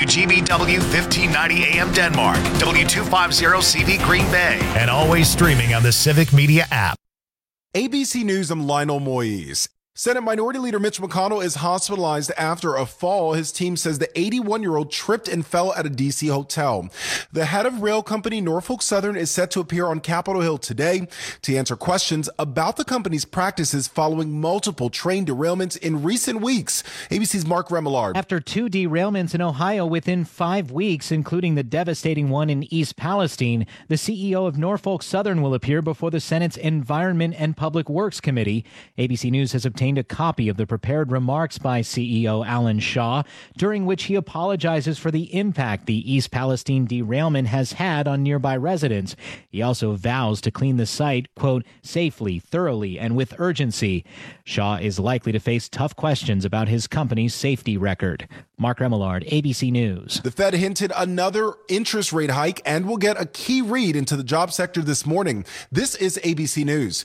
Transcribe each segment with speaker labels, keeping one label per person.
Speaker 1: WGBW 1590 AM Denmark, W250 CV Green Bay, and always streaming on the Civic Media app.
Speaker 2: ABC News, I'm Lionel Moise. Senate Minority Leader Mitch McConnell is hospitalized after a fall. His team says the 81-year-old tripped and fell at a D.C. hotel. The head of rail company Norfolk Southern is set to appear on Capitol Hill today to answer questions about the company's practices following multiple train derailments in recent weeks. ABC's Mark Remillard.
Speaker 3: After 2 derailments in Ohio within 5 weeks, including the devastating one in East Palestine, the CEO of Norfolk Southern will appear before the Senate's Environment and Public Works Committee. ABC News has obtained a copy of the prepared remarks by CEO Alan Shaw, during which he apologizes for the impact the East Palestine derailment has had on nearby residents. He also vows to clean the site, quote, safely, thoroughly, and with urgency. Shaw is likely to face tough questions about his company's safety record. Mark Remillard, ABC News.
Speaker 2: The Fed hinted another interest rate hike, and we'll get a key read into the job sector this morning. This is ABC News.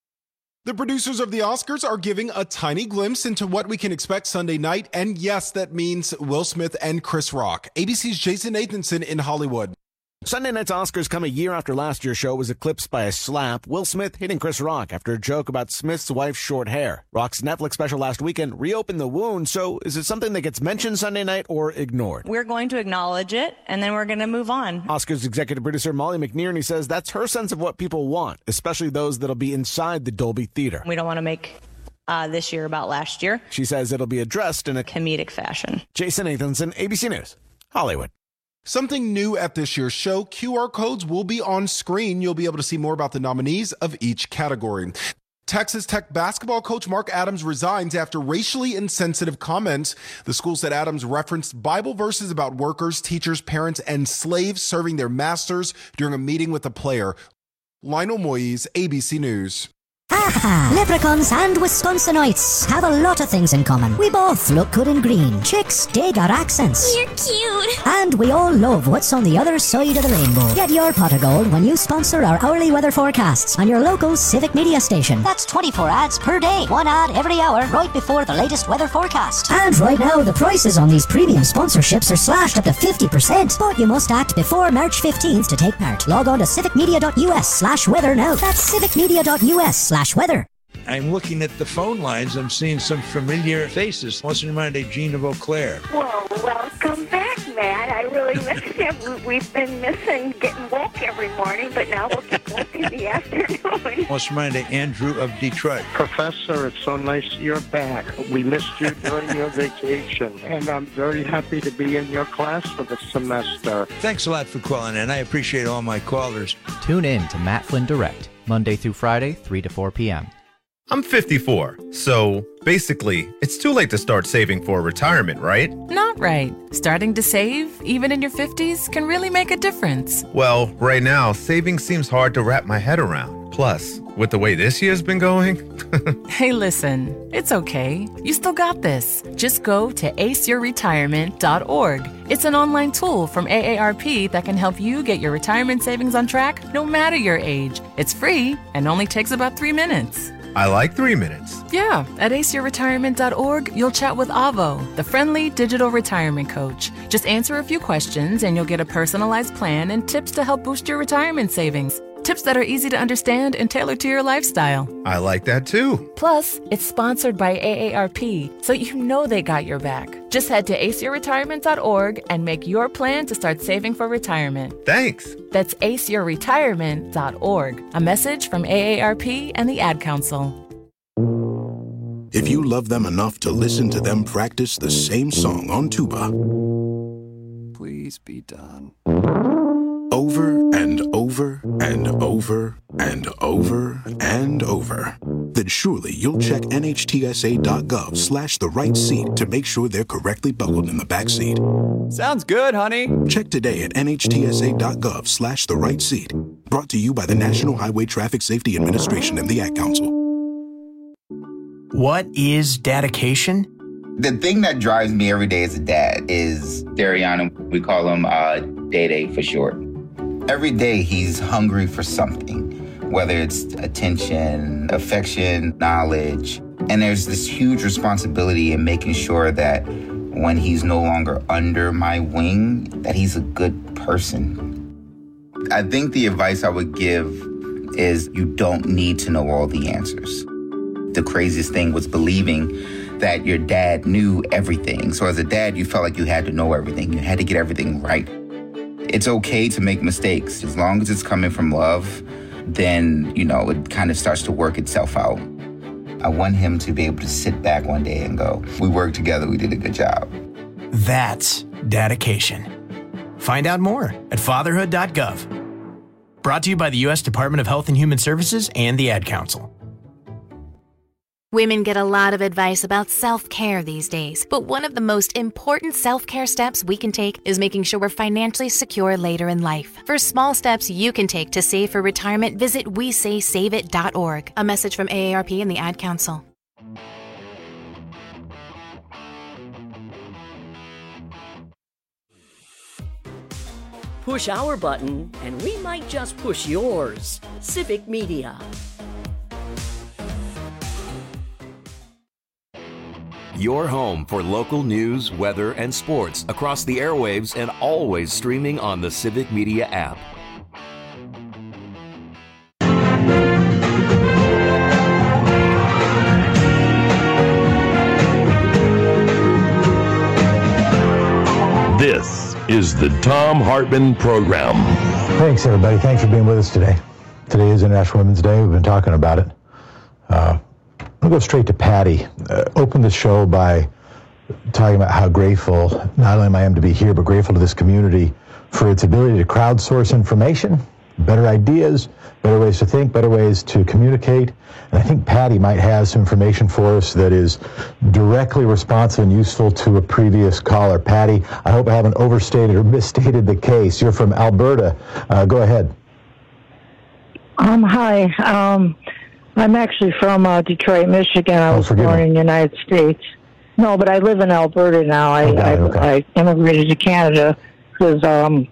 Speaker 2: The producers of the Oscars are giving a tiny glimpse into what we can expect Sunday night. And yes, that means Will Smith and Chris Rock. ABC's Jason Nathanson in Hollywood.
Speaker 4: Sunday night's Oscars come a year after last year's show was eclipsed by a slap, Will Smith hitting Chris Rock after a joke about Smith's wife's short hair. Rock's Netflix special last weekend reopened the wound, so is it something that gets mentioned Sunday night or ignored?
Speaker 5: We're going to acknowledge it, and then we're going to move on.
Speaker 4: Oscars executive producer Molly McNearney says that's her sense of what people want, especially those that'll be inside the Dolby Theater.
Speaker 5: We don't want to make this year about last year.
Speaker 4: She says it'll be addressed in a
Speaker 5: comedic fashion.
Speaker 4: Jason Nathanson, ABC News, Hollywood.
Speaker 2: Something new at this year's show, QR codes will be on screen. You'll be able to see more about the nominees of each category. Texas Tech basketball coach Mark Adams resigns after racially insensitive comments. The school said Adams referenced Bible verses about workers, teachers, parents, and slaves serving their masters during a meeting with a player. Lionel Moise, ABC News.
Speaker 6: Aha! Leprechauns and Wisconsinites have a lot of things in common. We both look good in green. Chicks dig our accents.
Speaker 7: You're cute.
Speaker 6: And we all love what's on the other side of the rainbow. Get your pot of gold when you sponsor our hourly weather forecasts on your local Civic Media station. That's 24 ads per day. 1 ad every hour right before the latest weather forecast. And right now, the prices on these premium sponsorships are slashed up to 50%. But you must act before March 15th to take part. Log on to civicmedia.us/weather now. That's civicmedia.us/weather.
Speaker 8: I'm looking at the phone lines. I'm seeing some familiar faces. What's reminded Gene of Eau Claire?
Speaker 9: Well, welcome back, Matt. I really missed you. We've been missing getting woke every morning, but now we'll get woke in the afternoon.
Speaker 8: What's reminded Andrew of Detroit?
Speaker 10: Professor, it's so nice you're back. We missed you during your vacation, and I'm very happy to be in your class for the semester.
Speaker 8: Thanks a lot for calling in. I appreciate all my callers.
Speaker 11: Tune in to Matt Flynn Direct, Monday through Friday, 3 to 4 p.m.
Speaker 12: I'm 54, so basically, it's too late to start saving for retirement, right?
Speaker 13: Not right. Starting to save, even in your 50s, can really make a difference.
Speaker 12: Well, right now, saving seems hard to wrap my head around. Plus, with the way this year's been going...
Speaker 13: Hey, listen, it's okay. You still got this. Just go to aceyourretirement.org. It's an online tool from AARP that can help you get your retirement savings on track no matter your age. It's free and only takes about 3 minutes.
Speaker 12: I like 3 minutes.
Speaker 13: Yeah, at aceyourretirement.org, you'll chat with Avo, the friendly digital retirement coach. Just answer a few questions and you'll get a personalized plan and tips to help boost your retirement savings. Tips that are easy to understand and tailored to your lifestyle.
Speaker 12: I like that too.
Speaker 13: Plus, it's sponsored by AARP, so you know they got your back. Just head to aceyourretirement.org and make your plan to start saving for retirement.
Speaker 12: Thanks.
Speaker 13: That's aceyourretirement.org. A message from AARP and the Ad Council.
Speaker 14: If you love them enough to listen to them practice the same song on tuba,
Speaker 15: please be done.
Speaker 14: Over and over and over and over and over, then surely you'll check NHTSA.gov/the right seat to make sure they're correctly buckled in the back seat.
Speaker 15: Sounds good, honey.
Speaker 14: Check today at NHTSA.gov/the right seat. Brought to you by the National Highway Traffic Safety Administration and the Ad Council.
Speaker 16: What is dedication?
Speaker 17: The thing that drives me every day as a dad is Dariana. We call him Day-Day for short. Every day he's hungry for something, whether it's attention, affection, knowledge. And there's this huge responsibility in making sure that when he's no longer under my wing, that he's a good person. I think the advice I would give is you don't need to know all the answers. The craziest thing was believing that your dad knew everything. So as a dad, you felt like you had to know everything. You had to get everything right. It's okay to make mistakes. As long as it's coming from love, then, it kind of starts to work itself out. I want him to be able to sit back one day and go, we worked together, we did a good job.
Speaker 16: That's dedication. Find out more at fatherhood.gov. Brought to you by the U.S. Department of Health and Human Services and the Ad Council.
Speaker 7: Women get a lot of advice about self-care these days, but one of the most important self-care steps we can take is making sure we're financially secure later in life. For small steps you can take to save for retirement, visit WeSaySaveIt.org. A message from AARP and the Ad Council.
Speaker 18: Push our button, and we might just push yours. Civic Media.
Speaker 19: Your home for local news, weather, and sports across the airwaves and always streaming on the Civic Media app.
Speaker 20: This is the Thom Hartmann Program.
Speaker 21: Thanks, everybody. Thanks for being with us today. Today is International Women's Day. We've been talking about it. I'll go straight to Patty. Open the show by talking about how grateful not only am I to be here, but grateful to this community for its ability to crowdsource information, better ideas, better ways to think, better ways to communicate. And I think Patty might have some information for us that is directly responsive and useful to a previous caller. Patty, I hope I haven't overstated or misstated the case. You're from Alberta. Go ahead.
Speaker 22: Hi. I'm actually from Detroit, Michigan. I was born in the United States. No, but I live in Alberta now. I immigrated to Canada because,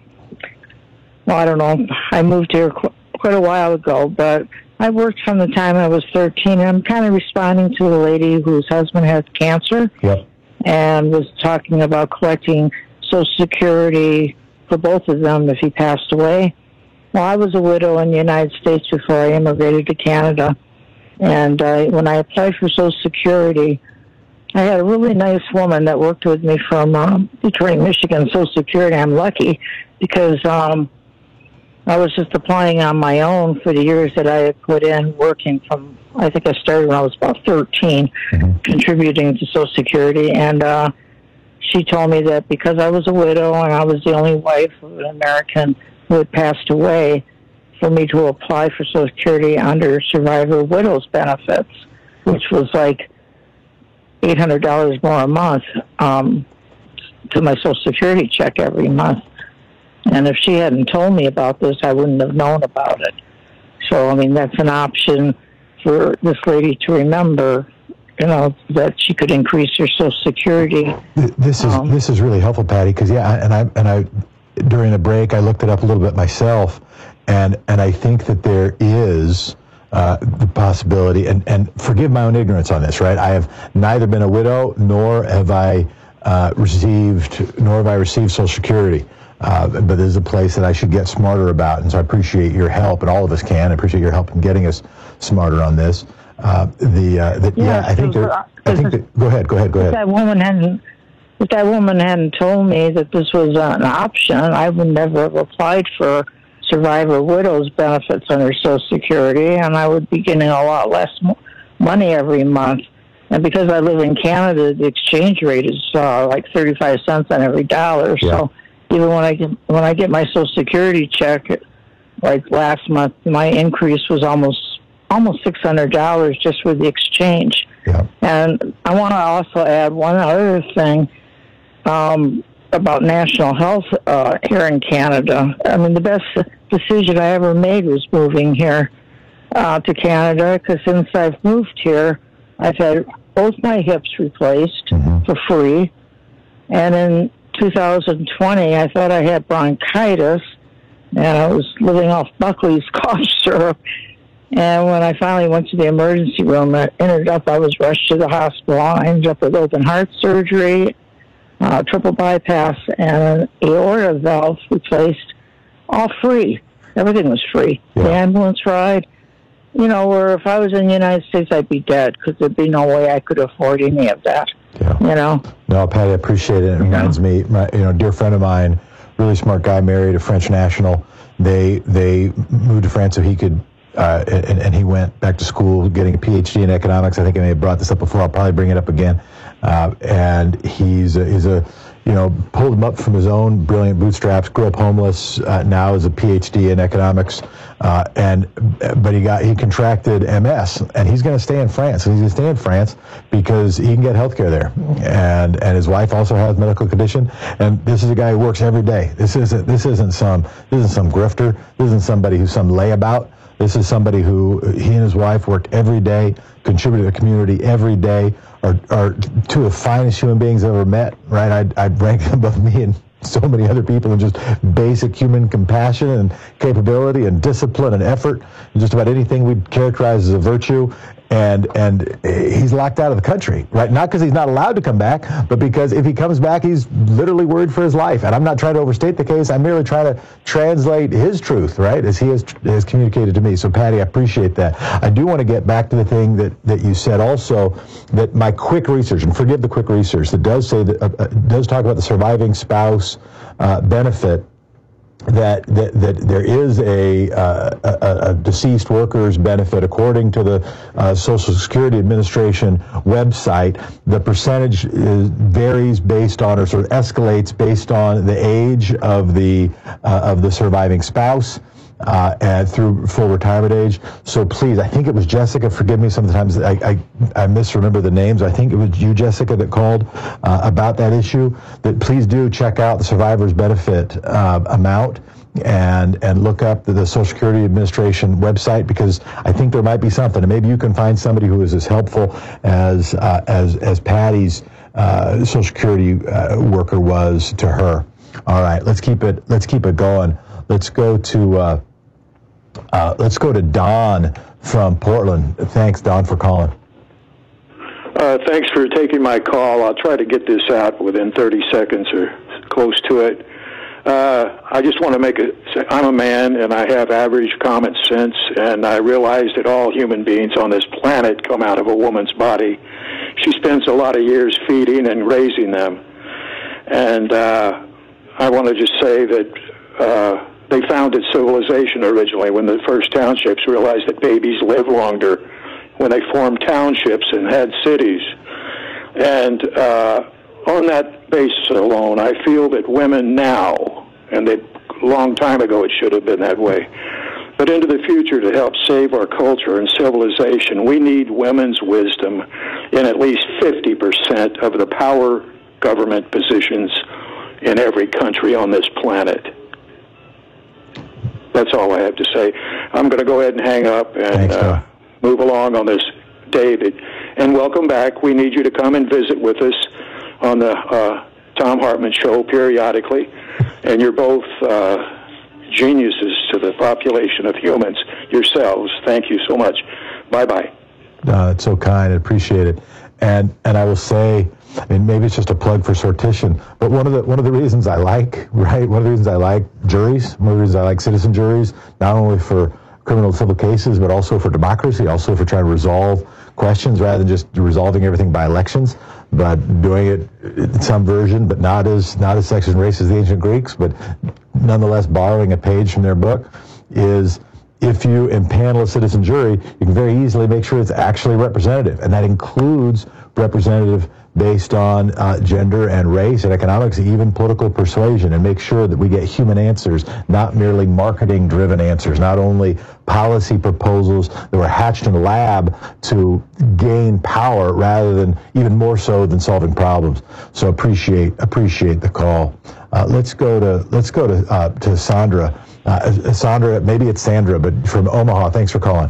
Speaker 22: I don't know, I moved here quite a while ago, but I worked from the time I was 13, and I'm kind of responding to a lady whose husband has cancer and was talking about collecting Social Security for both of them if he passed away. Well, I was a widow in the United States before I immigrated to Canada. And when I applied for Social Security, I had a really nice woman that worked with me from Detroit, Michigan, Social Security. I'm lucky because I was just applying on my own for the years that I had put in working from, I think I started when I was about 13, contributing to Social Security. And she told me that because I was a widow and I was the only wife of an American who had passed away, for me to apply for Social Security under survivor widows benefits, which was like $800 more a month to my Social Security check every month. And if she hadn't told me about this, I wouldn't have known about it. So, I mean, that's an option for this lady to remember, that she could increase her Social Security.
Speaker 21: This is really helpful, Patty, because I during the break I looked it up a little bit myself. And I think that there is the possibility, and forgive my own ignorance on this, right? I have neither been a widow nor have I received Social Security. But there's a place that I should get smarter about, and so I appreciate your help, and all of us can. I appreciate your help in getting us smarter on this. Go ahead. If that woman hadn't told me that this was an option, I would never have applied for survivor widows benefits under Social Security, and I would be getting a lot less money every month. And because I live in Canada, the exchange rate is like 35 cents on every dollar. Yeah. So even when I get my Social Security check, like last month, my increase was almost $600 just with the exchange. Yeah. And I want to also add one other thing about national health here in Canada. I mean, the best decision I ever made was moving here to Canada, because since I've moved here, I've had both my hips replaced for free. And in 2020, I thought I had bronchitis, and I was living off Buckley's cough syrup. And when I finally went to the emergency room, I was rushed to the hospital. I ended up with open heart surgery. triple bypass, and an aorta valve replaced, all free. Everything was free.
Speaker 1: Yeah.
Speaker 21: The ambulance ride, where if I was in the United States, I'd be dead because there'd be no way I could afford any of that.
Speaker 1: Yeah. No, Patty, I appreciate it. It reminds me, a dear friend of mine, really smart guy, married a French national. They moved to France so he could, and he went back to school getting a PhD in economics. I think I may have brought this up before. I'll probably bring it up again. And he's pulled him up from his own brilliant bootstraps, grew up homeless, now is a PhD in economics, but he contracted MS, and he's going to stay in France. And he's going to stay in France because he can get health care there, and his wife also has a medical condition. And this is a guy who works every day. This isn't some grifter. This isn't somebody who's some layabout. This is somebody who he and his wife work every day, contribute to the community every day, are two of the finest human beings I've ever met, right? I'd rank them above me and so many other people in just basic human compassion and capability and discipline and effort, and just about anything we'd characterize as a virtue. And he's locked out of the country, right? Not because he's not allowed to come back, but because if he comes back, he's literally worried for his life. And I'm not trying to overstate the case. I'm merely trying to translate his truth, right, as he has communicated to me. So, Patty, I appreciate that. I do want to get back to the thing that you said also, that my quick research, and forgive the quick research, that does say that does talk about the surviving spouse benefit. That there is a deceased worker's benefit according to the Social Security Administration website. The percentage varies based on, or sort of escalates based on the age of the surviving spouse. And through full retirement age. So please, I think it was Jessica, forgive me, sometimes I misremember the names. I think it was you, Jessica, that called about that issue. That please do check out the survivor's benefit amount and look up the Social Security Administration website, because I think there might be something. And maybe you can find somebody who is as helpful as Patty's Social Security worker was to her. All right, let's keep it going. Let's go to Don from Portland. Thanks, Don, for calling.
Speaker 3: Thanks for taking my call. I'll try to get this out within 30 seconds or close to it. I just want to I'm a man, and I have average common sense, and I realize that all human beings on this planet come out of a woman's body. She spends a lot of years feeding and raising them. And I want to just say that they founded civilization originally when the first townships realized that babies live longer, when they formed townships and had cities. And on that basis alone, I feel that women now, and that a long time ago it should have been that way, but into the future, to help save our culture and civilization, we need women's wisdom in at least 50% of the power government positions in every country on this planet. That's all I have to say. I'm going to go ahead and hang up and move along on this, David. And welcome back. We need you to come and visit with us on the Thom Hartmann Show periodically. And you're both geniuses to the population of humans yourselves. Thank you so much. Bye-bye.
Speaker 1: It's so kind. I appreciate it. And I will say, I mean, maybe it's just a plug for Sortition, but one of the reasons I like, right, one of the reasons I like juries, one of the reasons I like citizen juries, not only for criminal and civil cases, but also for democracy, also for trying to resolve questions rather than just resolving everything by elections, but doing it in some version, but not as sexist and racist as the ancient Greeks, but nonetheless borrowing a page from their book, is if you impanel a citizen jury, you can very easily make sure it's actually representative, and that includes representative based on gender and race and economics, even political persuasion, and make sure that we get human answers, not merely marketing-driven answers, not only policy proposals that were hatched in a lab to gain power rather than, even more so than solving problems. So appreciate the call. Let's go to Sandra. Sandra, maybe it's Sandra, but from Omaha. Thanks for calling.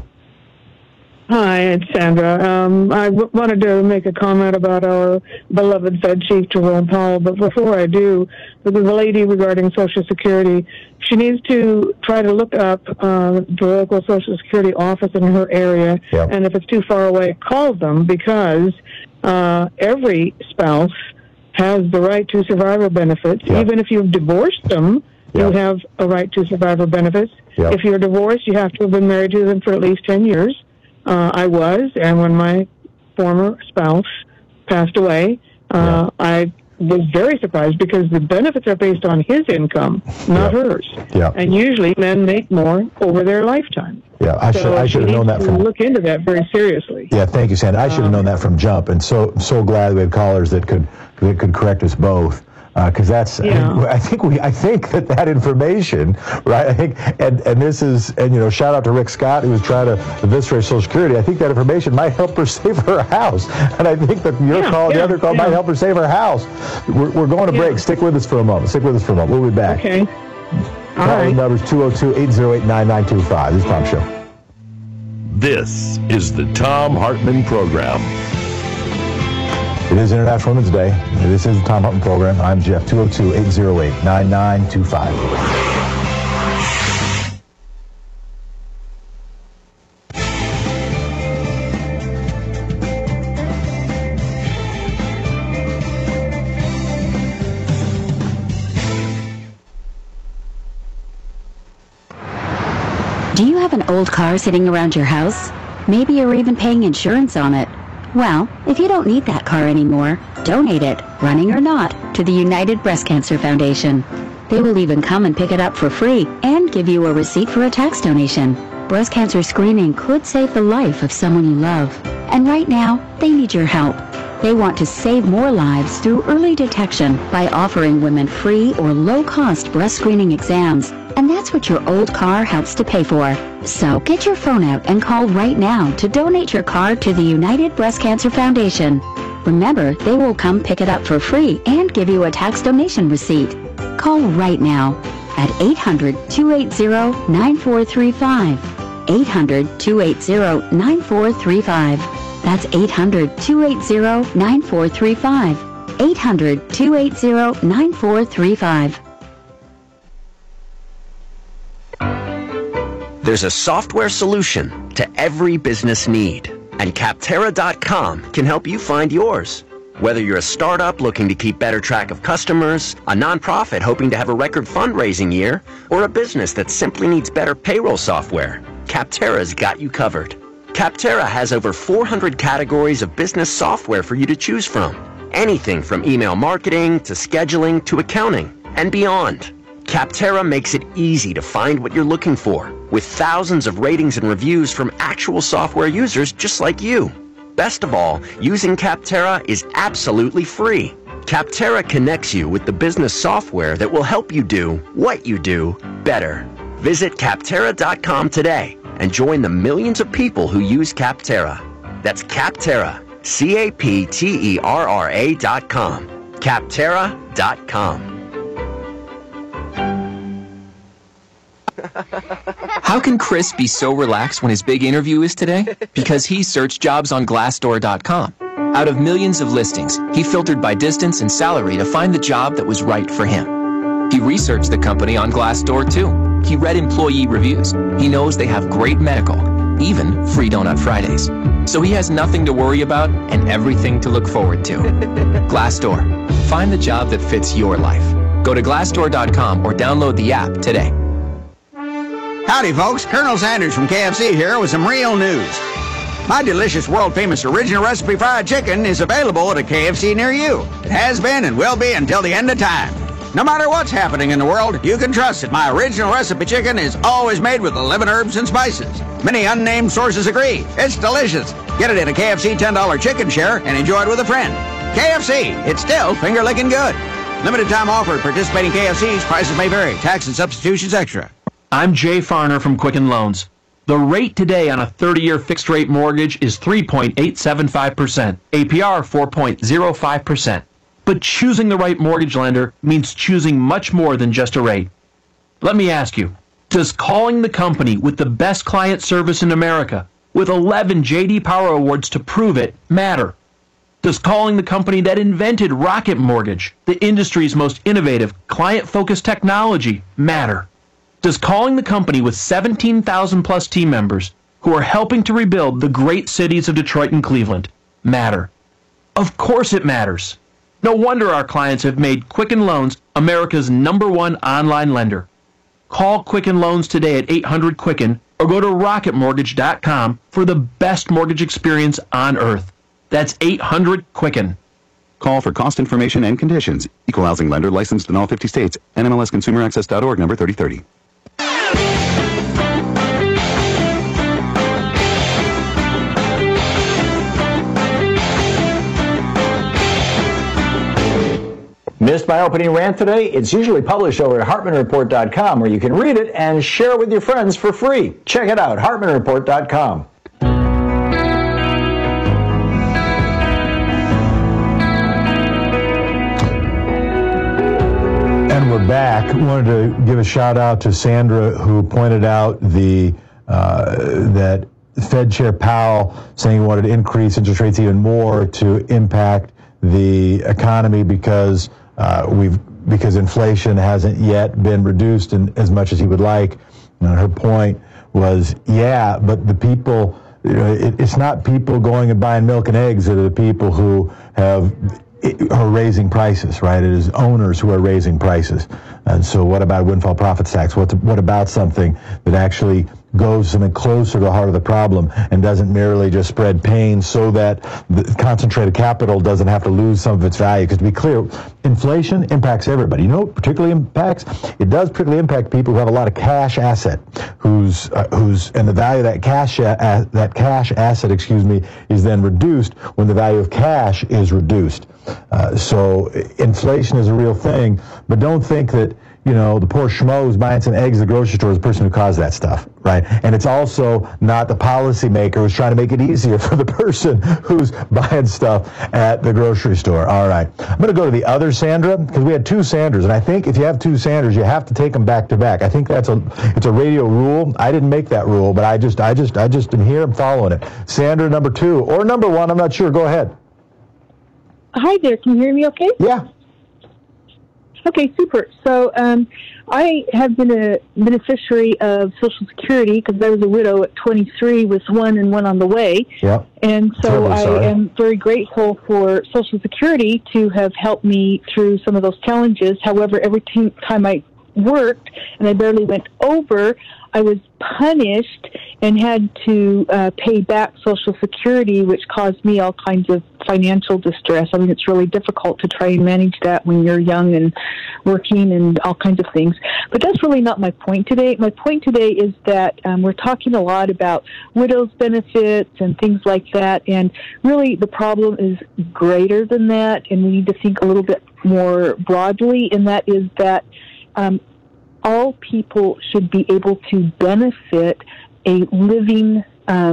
Speaker 23: Hi, it's Sandra. I wanted to make a comment about our beloved Fed Chief, Jerome Powell, but before I do, there's a lady regarding Social Security. She needs to try to look up the local Social Security office in her area, and if it's too far away, call them, because every spouse has the right to survivor benefits.
Speaker 1: Yep.
Speaker 23: Even if you've divorced them, you have a right to survivor benefits.
Speaker 1: Yep.
Speaker 23: If you're divorced, you have to have been married to them for at least 10 years. I was, and when my former spouse passed away, I was very surprised because the benefits are based on his income, not hers.
Speaker 1: Yeah.
Speaker 23: And usually men make more over their lifetime.
Speaker 1: Yeah, I should have known that from.
Speaker 23: Look into that very seriously.
Speaker 1: Yeah, thank you, Sandra. I should have known that from jump, and so glad we had callers that could correct us both. Because that's, I think that information, right? I think, and this is, and shout out to Rick Scott who was trying to eviscerate Social Security. I think that information might help her save her house, and I think that your call, the other call, might help her save her house. We're going to break. Stick with us for a moment. We'll be back.
Speaker 23: Okay.
Speaker 1: Calling numbers 202-808-9925. This is Tom Show.
Speaker 20: This is the Tom Hartman Program.
Speaker 1: It is International Women's Day. This is the Tom Hartman Program. I'm Jeff, 202-808-9925.
Speaker 2: Do you have an old car sitting around your house? Maybe you're even paying insurance on it. Well, if you don't need that car anymore, donate it, running or not, to the United Breast Cancer Foundation. They will even come and pick it up for free and give you a receipt for a tax donation. Breast cancer screening could save the life of someone you love. And right now, they need your help. They want to save more lives through early detection by offering women free or low-cost breast screening exams. And that's what your old car helps to pay for. So get your phone out and call right now to donate your car to the United Breast Cancer Foundation. Remember, they will come pick it up for free and give you a tax donation receipt. Call right now at 800-280-9435. 800-280-9435. That's 800-280-9435. 800-280-9435.
Speaker 4: There's a software solution to every business need, and Capterra.com can help you find yours. Whether you're a startup looking to keep better track of customers, a nonprofit hoping to have a record fundraising year, or a business that simply needs better payroll software, Capterra's got you covered. Capterra has over 400 categories of business software for you to choose from. Anything from email marketing to scheduling to accounting and beyond. Capterra makes it easy to find what you're looking for, with thousands of ratings and reviews from actual software users just like you. Best of all, using Capterra is absolutely free. Capterra connects you with the business software that will help you do what you do better. Visit Capterra.com today and join the millions of people who use Capterra. That's Capterra, Capterra.com. Capterra.com.
Speaker 5: How can Chris be so relaxed when his big interview is today? Because he searched jobs on Glassdoor.com. Out of millions of listings, he filtered by distance and salary to find the job that was right for him. He researched the company on Glassdoor too. He read employee reviews. He knows they have great medical, even free Donut Fridays. So he has nothing to worry about and everything to look forward to. Glassdoor. Find the job that fits your life. Go to Glassdoor.com or download the app today.
Speaker 24: Howdy, folks. Colonel Sanders from KFC here with some real news. My delicious, world-famous original recipe fried chicken is available at a KFC near you. It has been and will be until the end of time. No matter what's happening in the world, you can trust that my original recipe chicken is always made with 11 herbs and spices. Many unnamed sources agree. It's delicious. Get it in a KFC $10 chicken share and enjoy it with a friend. KFC, it's still finger-licking good. Limited time offer at participating KFCs. Prices may vary. Tax and substitutions extra.
Speaker 25: I'm Jay Farner from Quicken Loans. The rate today on a 30-year fixed-rate mortgage is 3.875%, APR 4.05%. But choosing the right mortgage lender means choosing much more than just a rate. Let me ask you, does calling the company with the best client service in America, with 11 J.D. Power Awards to prove it, matter? Does calling the company that invented Rocket Mortgage, the industry's most innovative, client-focused technology, matter? Does calling the company with 17,000 plus team members who are helping to rebuild the great cities of Detroit and Cleveland matter? Of course it matters. No wonder our clients have made Quicken Loans America's #1 online lender. Call Quicken Loans today at 800-QUICKEN or go to rocketmortgage.com for the best mortgage experience on earth. That's 800-QUICKEN.
Speaker 6: Call for cost information and conditions. Equal housing lender licensed in all 50 states. NMLSConsumerAccess.org number 3030.
Speaker 8: Missed my opening rant today? It's usually published over at HartmanReport.com, where you can read it and share it with your friends for free. Check it out, HartmanReport.com.
Speaker 1: And we're back. Wanted to give a shout out to Sandra, who pointed out that Fed Chair Powell saying he wanted to increase interest rates even more to impact the economy because inflation hasn't yet been reduced as much as he would like. And her point was, yeah, but the people, it's not people going and buying milk and eggs that are the people who are raising prices, right? It is owners who are raising prices. And so what about windfall profits tax? What about something that actually goes something closer to the heart of the problem and doesn't merely just spread pain so that the concentrated capital doesn't have to lose some of its value? Because to be clear, inflation impacts everybody. You know what particularly impacts? It does particularly impact people who have a lot of cash asset, and the value of that cash asset, is then reduced when the value of cash is reduced. So inflation is a real thing, but don't think that, the poor schmo who's buying some eggs at the grocery store is the person who caused that stuff, right? And it's also not the policymaker who's trying to make it easier for the person who's buying stuff at the grocery store. All right. I'm going to go to the other Sandra, because we had two Sandras, and I think if you have two Sandras, you have to take them back to back. I think it's a radio rule. I didn't make that rule, but I just am here. I'm following it. Sandra number 2 or number 1, I'm not sure. Go ahead.
Speaker 9: Hi there. Can you hear me okay?
Speaker 1: Yeah.
Speaker 9: Okay, super. So I have been a beneficiary of Social Security because I was a widow at 23 with one and one on the way.
Speaker 1: Yeah.
Speaker 9: And so I am very grateful for Social Security to have helped me through some of those challenges. However, every time I worked and I barely went over, I was punished and had to pay back Social Security, which caused me all kinds of financial distress. I mean, it's really difficult to try and manage that when you're young and working and all kinds of things. But that's really not my point today. My point today is that we're talking a lot about widows' benefits and things like that, and really the problem is greater than that, and we need to think a little bit more broadly, and that is that all people should be able to benefit a living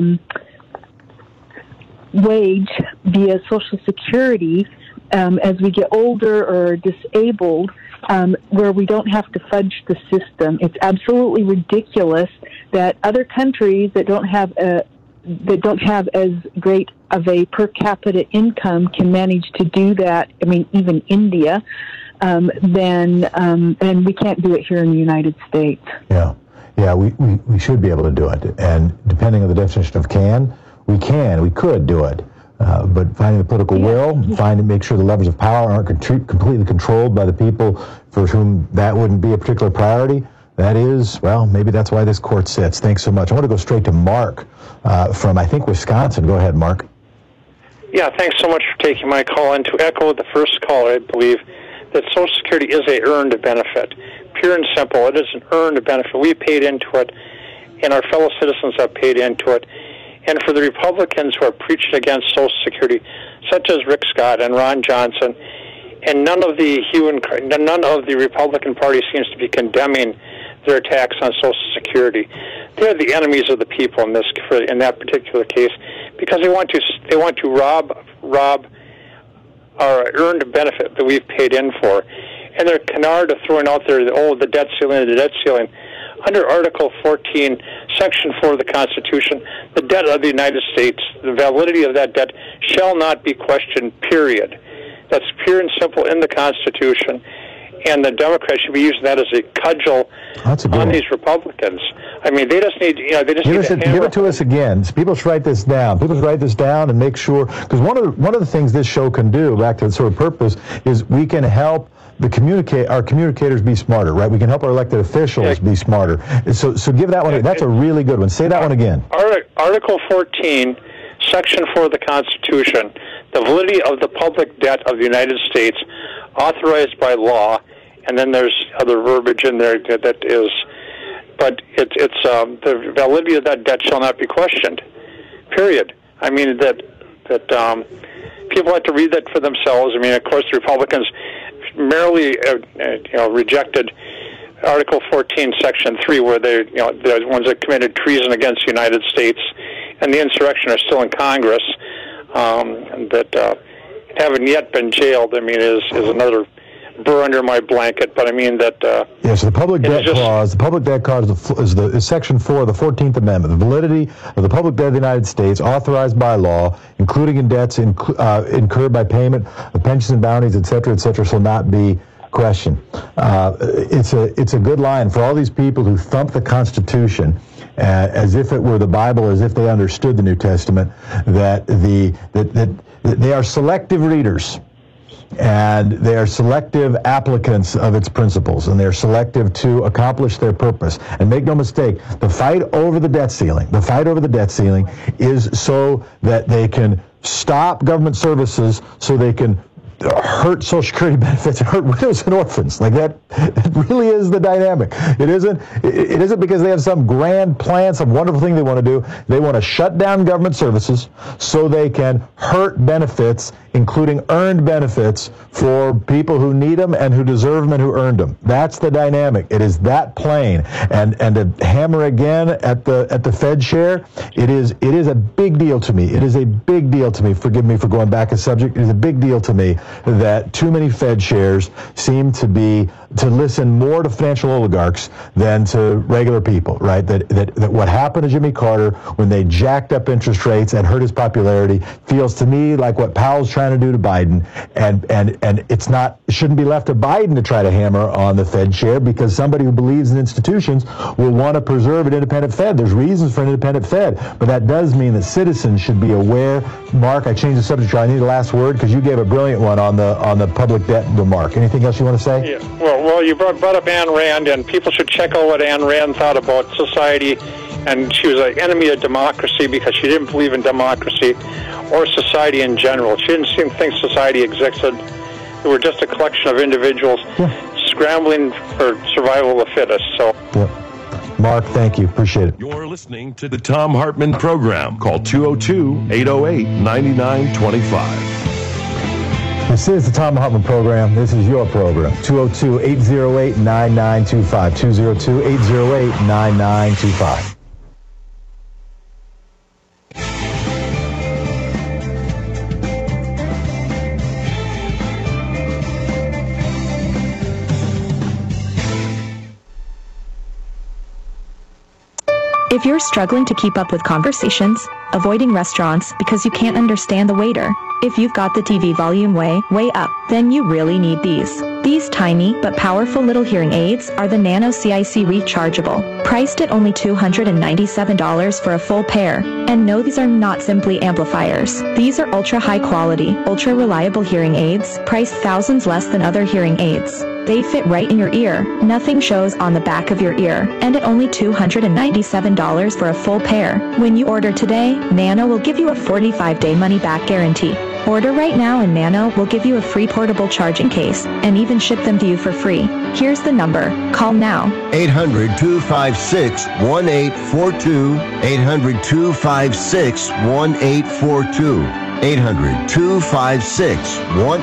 Speaker 9: wage via Social Security as we get older or disabled, where we don't have to fudge the system. It's absolutely ridiculous that other countries that don't have as great of a per capita income can manage to do that. I mean, even India. And we can't do it here in the United States.
Speaker 1: Yeah, we should be able to do it. And depending on the definition of we could do it. But finding the political will, make sure the levers of power aren't completely controlled by the people for whom that wouldn't be a particular priority. That is, maybe that's why this court sits. Thanks so much. I want to go straight to Mark from, I think, Wisconsin. Go ahead, Mark.
Speaker 10: Yeah, thanks so much for taking my call. And to echo the first caller, I believe that Social Security is a earned benefit. Pure and simple, it is an earned benefit. We paid into it, and our fellow citizens have paid into it. And for the Republicans who are preaching against Social Security, such as Rick Scott and Ron Johnson, and none of the Republican Party seems to be condemning their attacks on Social Security. They're the enemies of the people in that particular case, because they want to rob our earned benefit that we've paid in for. And they're canard of throwing out there, the debt ceiling. Under Article 14, Section 4 of the Constitution, the debt of the United States, the validity of that debt shall not be questioned, period. That's pure and simple in the Constitution. And the Democrats should be using that as a cudgel on these Republicans. I mean, they just need, they just need to
Speaker 1: give it to us again. People should write this down. People should write this down and make sure, because one of the things this show can do, back to the sort of purpose, is we can help our communicators be smarter, right? We can help our elected officials be smarter. So give that one. That's a really good one. Say that one again.
Speaker 10: Article 14, Section 4 of the Constitution, the validity of the public debt of the United States authorized by law, and then there's other verbiage in there that is, but it's the validity of that debt shall not be questioned. Period. I mean that people have to read that for themselves. I mean, of course, the Republicans merely rejected Article 14, Section 3, where they're the ones that committed treason against the United States and the insurrection are still in Congress. That haven't yet been jailed. I mean, is another burr under my blanket. But I mean that.
Speaker 1: Yes, the public debt clause. The public debt clause is Section 4 of the 14th Amendment. The validity of the public debt of the United States, authorized by law, including in debts incurred by payment of pensions and bounties, et cetera, shall not be questioned. It's a good line for all these people who thump the Constitution as if it were the Bible, as if they understood the New Testament. That they are selective readers. And they are selective applicants of its principles, and they're selective to accomplish their purpose. And make no mistake, the fight over the debt ceiling is so that they can stop government services, so they can hurt Social Security benefits and hurt widows and orphans. Like that, it really is the dynamic. It isn't because they have some grand plan, some wonderful thing they want to do. They want to shut down government services so they can hurt benefits, including earned benefits for people who need them and who deserve them and who earned them. That's the dynamic. It is that plain. And to hammer again at the Fed share, it is a big deal to me. It is a big deal to me. Forgive me for going back a subject. It is a big deal to me that too many Fed shares seem to listen more to financial oligarchs than to regular people, right? That what happened to Jimmy Carter when they jacked up interest rates and hurt his popularity feels to me like what Powell's trying to do to Biden, and it shouldn't be left to Biden to try to hammer on the Fed share, because somebody who believes in institutions will want to preserve an independent Fed. There's reasons for an independent Fed, but that does mean that citizens should be aware. Mark, I changed the subject. I need the last word because you gave a brilliant one on the public debt remark. Anything else you want to say?
Speaker 10: Yeah. Well, you brought up Ayn Rand, and people should check out what Ayn Rand thought about society. And she was an enemy of democracy because she didn't believe in democracy or society in general. She didn't think society existed. They were just a collection of individuals scrambling for survival of the fittest. So.
Speaker 1: Yeah. Mark, thank you. Appreciate it.
Speaker 20: You're listening to the Thom Hartmann Program. Call 202-808-9925.
Speaker 1: This is the Thom Hartmann Program. This is your program. 202-808-9925. 202-808-9925.
Speaker 11: If you're struggling to keep up with conversations, avoiding restaurants because you can't understand the waiter, if you've got the TV volume way up, then you really need these. These tiny but powerful little hearing aids are the Nano CIC Rechargeable, priced at only $297 for a full pair. And no, these are not simply amplifiers. These are ultra high quality, ultra reliable hearing aids, priced thousands less than other hearing aids. They fit right in your ear, nothing shows on the back of your ear, and at only $297 for a full pair. When you order today, Nano will give you a 45-day money-back guarantee. Order right now and Nano will give you a free portable charging case and even ship them to you for free. Here's the number. Call now.
Speaker 12: 800-256-1842. 800-256-1842.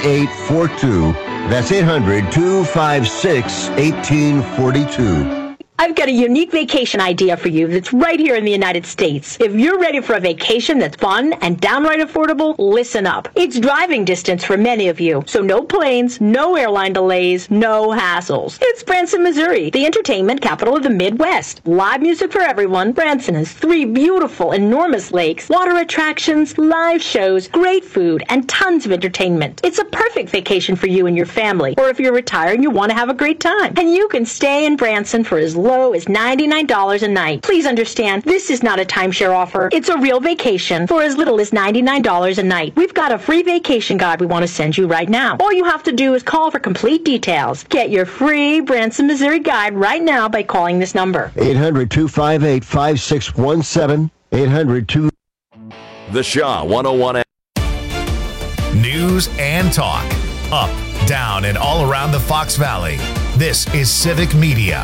Speaker 12: 800-256-1842. That's 800-256-1842.
Speaker 13: I've got a unique vacation idea for you that's right here in the United States. If you're ready for a vacation that's fun and downright affordable, listen up. It's driving distance for many of you, so no planes, no airline delays, no hassles. It's Branson, Missouri, the entertainment capital of the Midwest. Live music for everyone. Branson has 3 beautiful, enormous lakes, water attractions, live shows, great food, and tons of entertainment. It's a perfect vacation for you and your family, or if you're retired and you want to have a great time. And you can stay in Branson for as low as $99 a night. Please understand, this is not a timeshare offer. It's a real vacation for as little as $99 a night. We've got a free vacation guide we want to send you right now. All you have to do is call for complete details. Get your free Branson, Missouri guide right now by calling this number.
Speaker 12: 800-258-5617. 800-2...
Speaker 19: The Shaw 101.
Speaker 14: News and talk. Up, down, and all around the Fox Valley. This is Civic Media.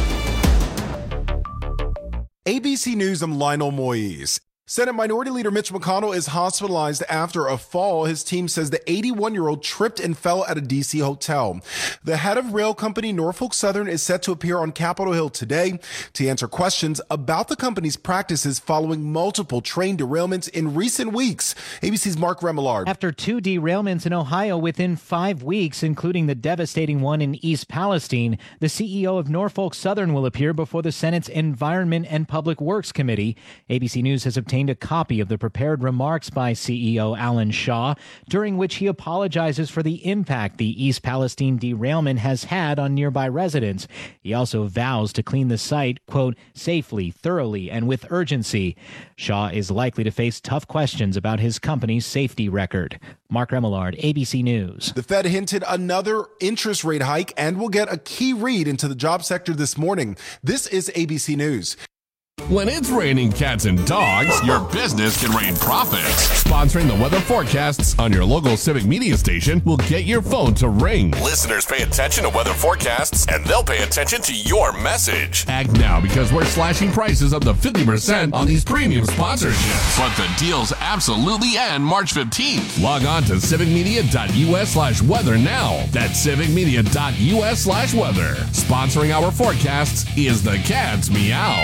Speaker 15: ABC News, I'm Lionel Moise. Senate Minority Leader Mitch McConnell is hospitalized after a fall. His team says the 81-year-old tripped and fell at a D.C. hotel. The head of rail company Norfolk Southern is set to appear on Capitol Hill today to answer questions about the company's practices following multiple train derailments in recent weeks. ABC's Mark Remillard.
Speaker 16: After 2 derailments in Ohio within 5 weeks, including the devastating one in East Palestine, the CEO of Norfolk Southern will appear before the Senate's Environment and Public Works Committee. ABC News has obtained a copy of the prepared remarks by CEO Alan Shaw, during which he apologizes for the impact the East Palestine derailment has had on nearby residents. He also vows to clean the site, quote, safely, thoroughly, and with urgency. Shaw is likely to face tough questions about his company's safety record. Mark Remillard, ABC News.
Speaker 15: The Fed hinted another interest rate hike, and we'll get a key read into the job sector this morning. This is ABC News.
Speaker 17: When it's raining cats and dogs, your business can rain profits. Sponsoring the weather forecasts on your local Civic Media station will get your phone to ring.
Speaker 26: Listeners pay attention to weather forecasts, and they'll pay attention to your message.
Speaker 17: Act now, because we're slashing prices up to 50% on these premium sponsorships. But the deals absolutely end March 15th. Log on to civicmedia.us/weather now. That's civicmedia.us/weather. Sponsoring our forecasts is the Cat's Meow.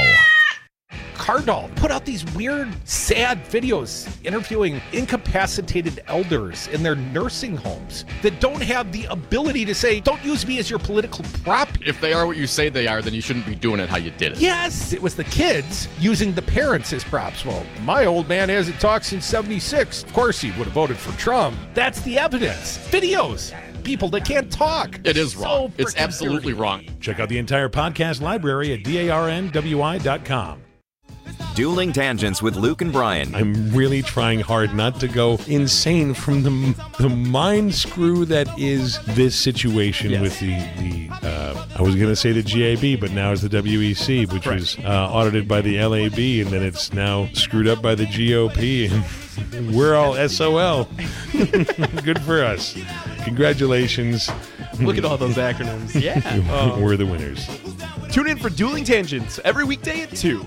Speaker 27: Cardinal put out these weird, sad videos interviewing incapacitated elders in their nursing homes that don't have the ability to say, don't use me as your political prop.
Speaker 28: If they are what you say they are, then you shouldn't be doing it how you did it.
Speaker 27: Yes, it was the kids using the parents as props. Well, my old man hasn't talked since 76. Of course he would have voted for Trump. That's the evidence. Videos. People that can't talk.
Speaker 28: It is wrong. It's absolutely wrong.
Speaker 29: Check out the entire podcast library at darnwi.com.
Speaker 30: Dueling Tangents with Luke and Brian.
Speaker 29: I'm really trying hard not to go insane from the mind screw that is this situation with the I was going to say the GAB, but now it's the WEC, which was audited by the LAB, and then it's now screwed up by the GOP, and we're all SOL. Good for us. Congratulations.
Speaker 31: Look at all those acronyms. Yeah.
Speaker 29: We're the winners.
Speaker 31: Tune in for Dueling Tangents every weekday at 2.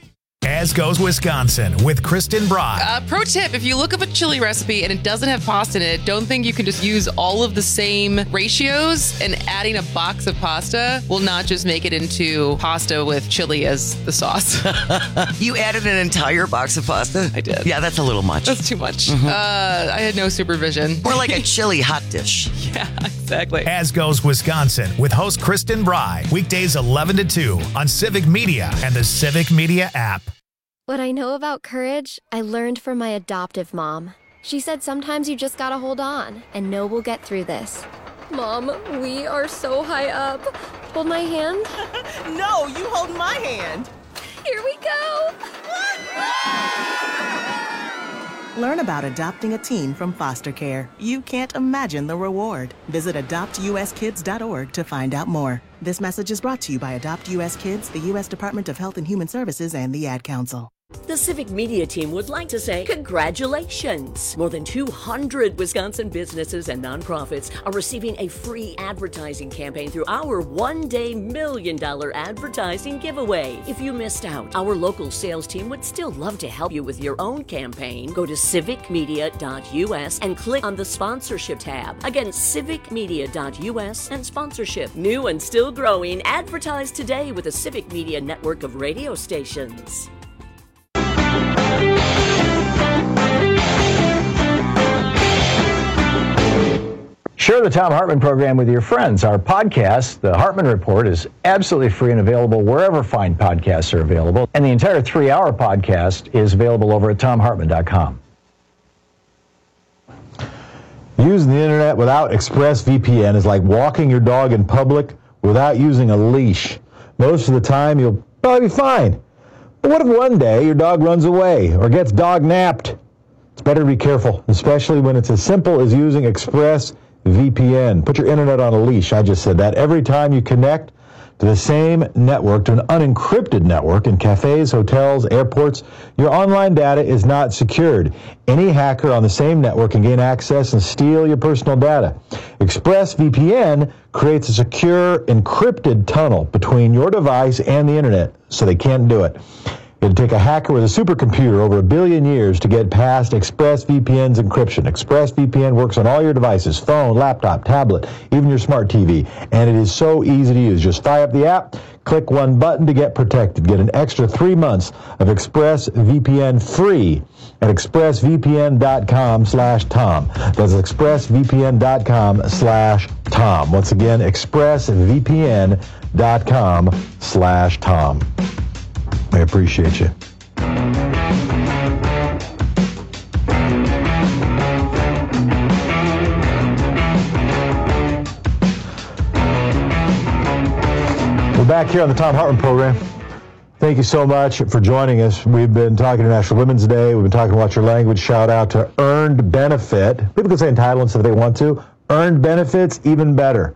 Speaker 14: As Goes Wisconsin with Kristen Bry.
Speaker 32: Pro tip, if you look up a chili recipe and it doesn't have pasta in it, don't think you can just use all of the same ratios, and adding a box of pasta will not just make it into pasta with chili as the sauce.
Speaker 33: You added an entire box of pasta?
Speaker 32: I did.
Speaker 33: Yeah, that's a little much.
Speaker 32: That's too much. I had no supervision.
Speaker 33: More like a chili hot dish.
Speaker 32: Yeah, exactly.
Speaker 14: As Goes Wisconsin with host Kristen Bry. Weekdays 11 to 2 on Civic Media and the Civic Media app.
Speaker 34: What I know about courage, I learned from my adoptive mom. She said sometimes you just gotta hold on and know we'll get through this. Mom, we are so high up. Hold my hand.
Speaker 35: No, you hold my hand.
Speaker 34: Here we go.
Speaker 35: Learn about adopting a teen from foster care. You can't imagine the reward. Visit adoptuskids.org to find out more. This message is brought to you by Adopt U.S. Kids, the U.S. Department of Health and Human Services, and the Ad Council.
Speaker 2: The Civic Media team would like to say congratulations. More than 200 Wisconsin businesses and nonprofits are receiving a free advertising campaign through our one-day $1 million advertising giveaway. If you missed out, our local sales team would still love to help you with your own campaign. Go to civicmedia.us and click on the sponsorship tab. Again, civicmedia.us and sponsorship. New and still growing, advertise today with the Civic Media network of radio stations.
Speaker 3: Share the Thom Hartmann program with your friends. Our podcast, The Hartmann Report, is absolutely free and available wherever fine podcasts are available. And the entire 3-hour podcast is available over at thomhartmann.com.
Speaker 1: Using the internet without ExpressVPN is like walking your dog in public without using a leash. Most of the time, you'll probably be fine. But what if one day your dog runs away or gets dog napped? It's better to be careful, especially when it's as simple as using ExpressVPN. Put your internet on a leash. I just said that. Every time you connect to the same network, to an unencrypted network in cafes, hotels, airports, your online data is not secured. Any hacker on the same network can gain access and steal your personal data. ExpressVPN creates a secure, encrypted tunnel between your device and the internet, so they can't do it. It'd take a hacker with a supercomputer over 1 billion years to get past ExpressVPN's encryption. ExpressVPN works on all your devices, phone, laptop, tablet, even your smart TV. And it is so easy to use. Just fire up the app, click one button to get protected. Get an extra 3 months of ExpressVPN free at expressvpn.com/Tom. That's expressvpn.com/Tom. Once again, expressvpn.com/Tom. I appreciate you. We're back here on the Thom Hartmann program. Thank you so much for joining us. We've been talking International Women's Day. We've been talking about your language. Shout out to earned benefit. People can say entitlements if they want to. Earned benefits, even better.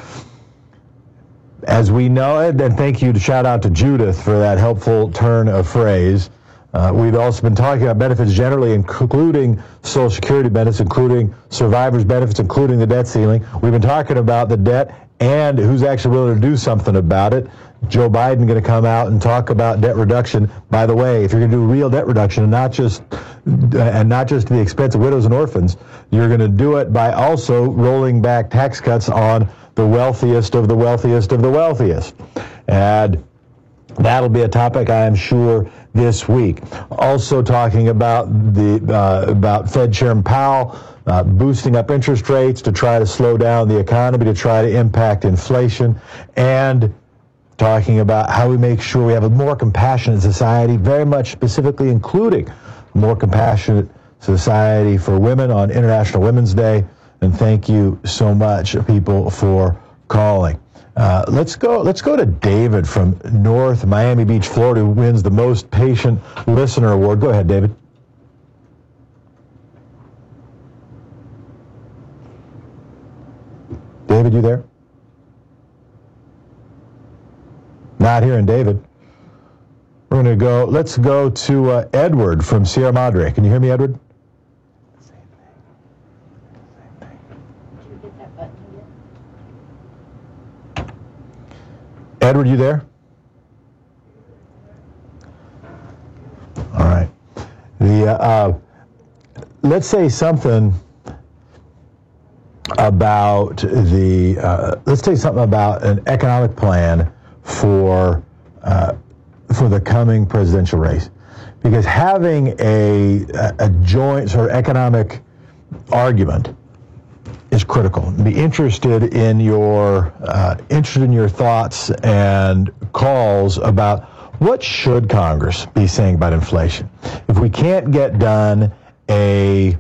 Speaker 1: As we know it, and thank you to shout out to Judith for that helpful turn of phrase. We've also been talking about benefits generally, including Social Security benefits, including survivors' benefits, including the debt ceiling. We've been talking about the debt and who's actually willing to do something about it. Joe Biden going to come out and talk about debt reduction. By the way, if you're going to do real debt reduction and not just to the expense of widows and orphans, you're going to do it by also rolling back tax cuts on the wealthiest of the wealthiest of the wealthiest. And that'll be a topic, I am sure, this week. Also talking about about Fed Chairman Powell boosting up interest rates to try to slow down the economy, to try to impact inflation, and talking about how we make sure we have a more compassionate society, very much specifically including a more compassionate society for women on International Women's Day. And thank you so much, people, for calling. Let's go to David from North Miami Beach, Florida, who wins the Most Patient Listener Award. Go ahead, David. David, you there? Not hearing David. We're going to go. Let's go to Edward from Sierra Madre. Can you hear me, Edward? Edward, you there? All right. Let's say something about an economic plan for the coming presidential race, because having a joint sort of economic argument is critical. Be interested in your thoughts and calls about what should Congress be saying about inflation. If we can't get done a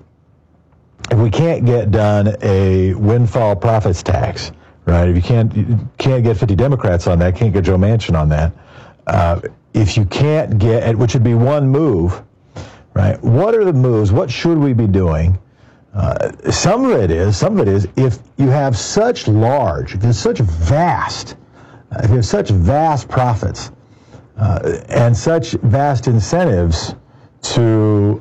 Speaker 1: windfall profits tax, right? If you can't get 50 Democrats on that, can't get Joe Manchin on that. If you can't get, which would be one move, right? What are the moves? What should we be doing? Some of it is if you have such vast profits, and such vast incentives to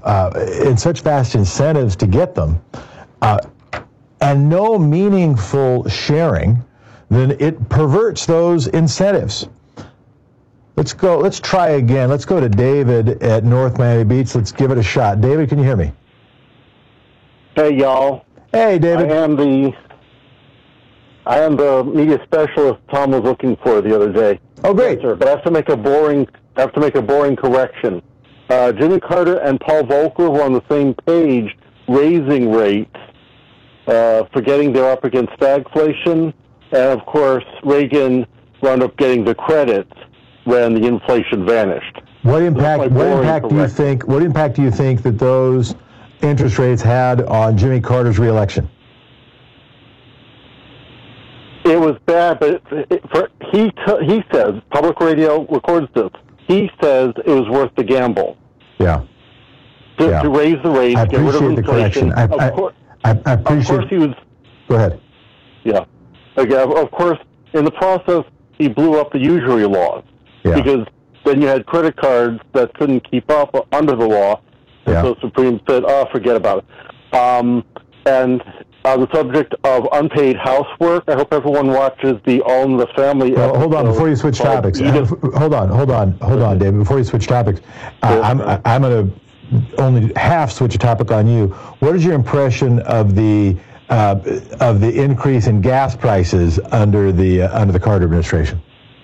Speaker 1: get them, and no meaningful sharing, then it perverts those incentives. Let's try again. Let's go to David at North Miami Beach. Let's give it a shot. David, can you hear me?
Speaker 4: Hey, y'all.
Speaker 1: Hey, David.
Speaker 4: I am the media specialist Tom was looking for the other day.
Speaker 1: Oh, great.
Speaker 4: Yes, sir. But I have to make a boring correction. Jimmy Carter and Paul Volcker were on the same page, raising rates, forgetting they're up against stagflation, and of course Reagan wound up getting the credit when the inflation vanished.
Speaker 1: What impact do you think that those interest rates had on Jimmy Carter's reelection?
Speaker 4: It was bad, but he says, public radio records this, he says it was worth the gamble.
Speaker 1: Yeah.
Speaker 4: To raise the rates, get rid of inflation.
Speaker 1: I appreciate.
Speaker 4: Of course he was.
Speaker 1: Go ahead.
Speaker 4: Yeah. Again, of course, in the process, he blew up the usury laws.
Speaker 1: Yeah.
Speaker 4: Because then you had credit cards that couldn't keep up under the law. And so Supreme said, forget about it. And the subject of unpaid housework, I hope everyone watches the All in the Family.
Speaker 1: Well, hold on, before you switch topics. Hold on, David. Before you switch topics, I'm going to only half switch a topic on you. What is your impression of the increase in gas prices under the Carter administration?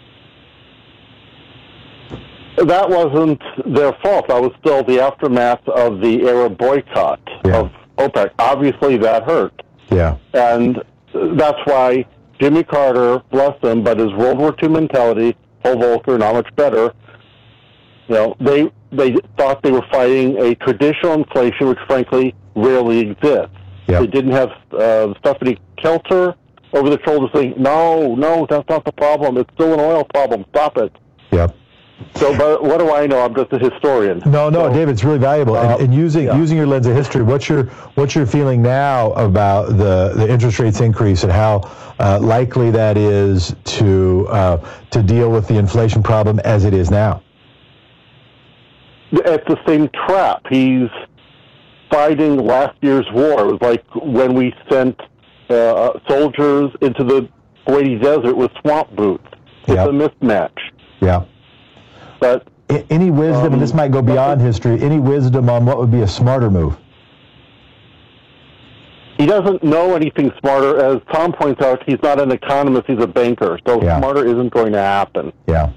Speaker 4: That wasn't their fault. That was still the aftermath of the Arab boycott of OPEC. Obviously, that hurt.
Speaker 1: Yeah.
Speaker 4: And that's why Jimmy Carter, bless him, but his World War II mentality, Paul Volcker, not much better, they thought they were fighting a traditional inflation, which frankly rarely exists.
Speaker 1: Yep.
Speaker 4: They didn't have Stephanie Kelter over the shoulder saying, no, that's not the problem. It's still an oil problem. Stop it.
Speaker 1: Yep.
Speaker 4: So, but what do I know? I'm just a historian.
Speaker 1: No, David, it's really valuable. And using your lens of history, what's your feeling now about the interest rates increase and how likely that is to deal with the inflation problem as it is now?
Speaker 4: It's the same trap. He's fighting last year's war. It was like when we sent soldiers into the Kuwaiti desert with swamp boots. It's a mismatch.
Speaker 1: Yeah.
Speaker 4: But
Speaker 1: any wisdom, and this might go beyond history, any wisdom on what would be a smarter move?
Speaker 4: He doesn't know anything smarter. As Tom points out, he's not an economist, he's a banker. So smarter isn't going to happen.
Speaker 1: Yeah.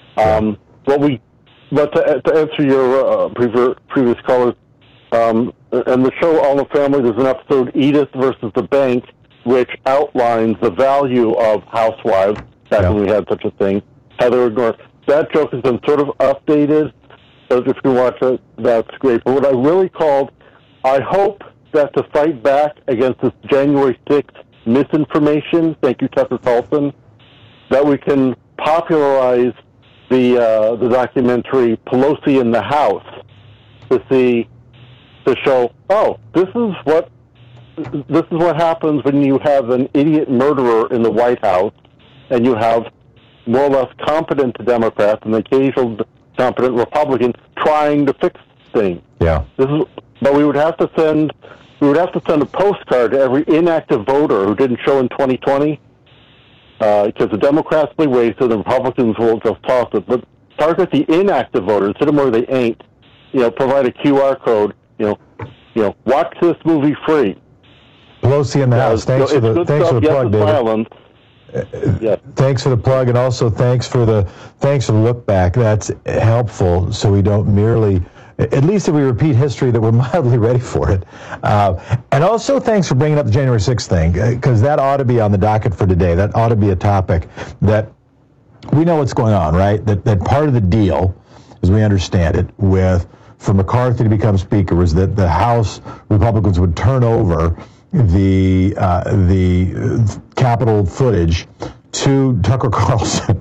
Speaker 4: But to answer your previous callers, and the show All in the Family, there's an episode, Edith versus the Bank, which outlines the value of housewives, back when we had such a thing. Heather Ignore. That joke has been sort of updated, so if you watch it, that's great. But what I really called, I hope that to fight back against this January 6th misinformation, thank you, Tucker Carlson, that we can popularize the documentary Pelosi in the House to show, this is what happens when you have an idiot murderer in the White House and you have more or less competent Democrats and occasional competent Republicans trying to fix things.
Speaker 1: Yeah.
Speaker 4: But we would have to send a postcard to every inactive voter who didn't show in 2020, because the Democrats will wait, so the Republicans will just toss it. But target the inactive voters, hit them where they ain't. Provide a QR code. Watch this movie free.
Speaker 1: Pelosi in the House. Thanks for the plug, David.
Speaker 4: Violence.
Speaker 1: Thanks for the plug, and also thanks for the look back. That's helpful, so we don't merely, at least if we repeat history, that we're mildly ready for it. And also thanks for bringing up the January 6th thing, because that ought to be on the docket for today. That ought to be a topic that we know what's going on, right? That part of the deal, as we understand it, for McCarthy to become Speaker, was that the House Republicans would turn over the Capitol footage to Tucker Carlson.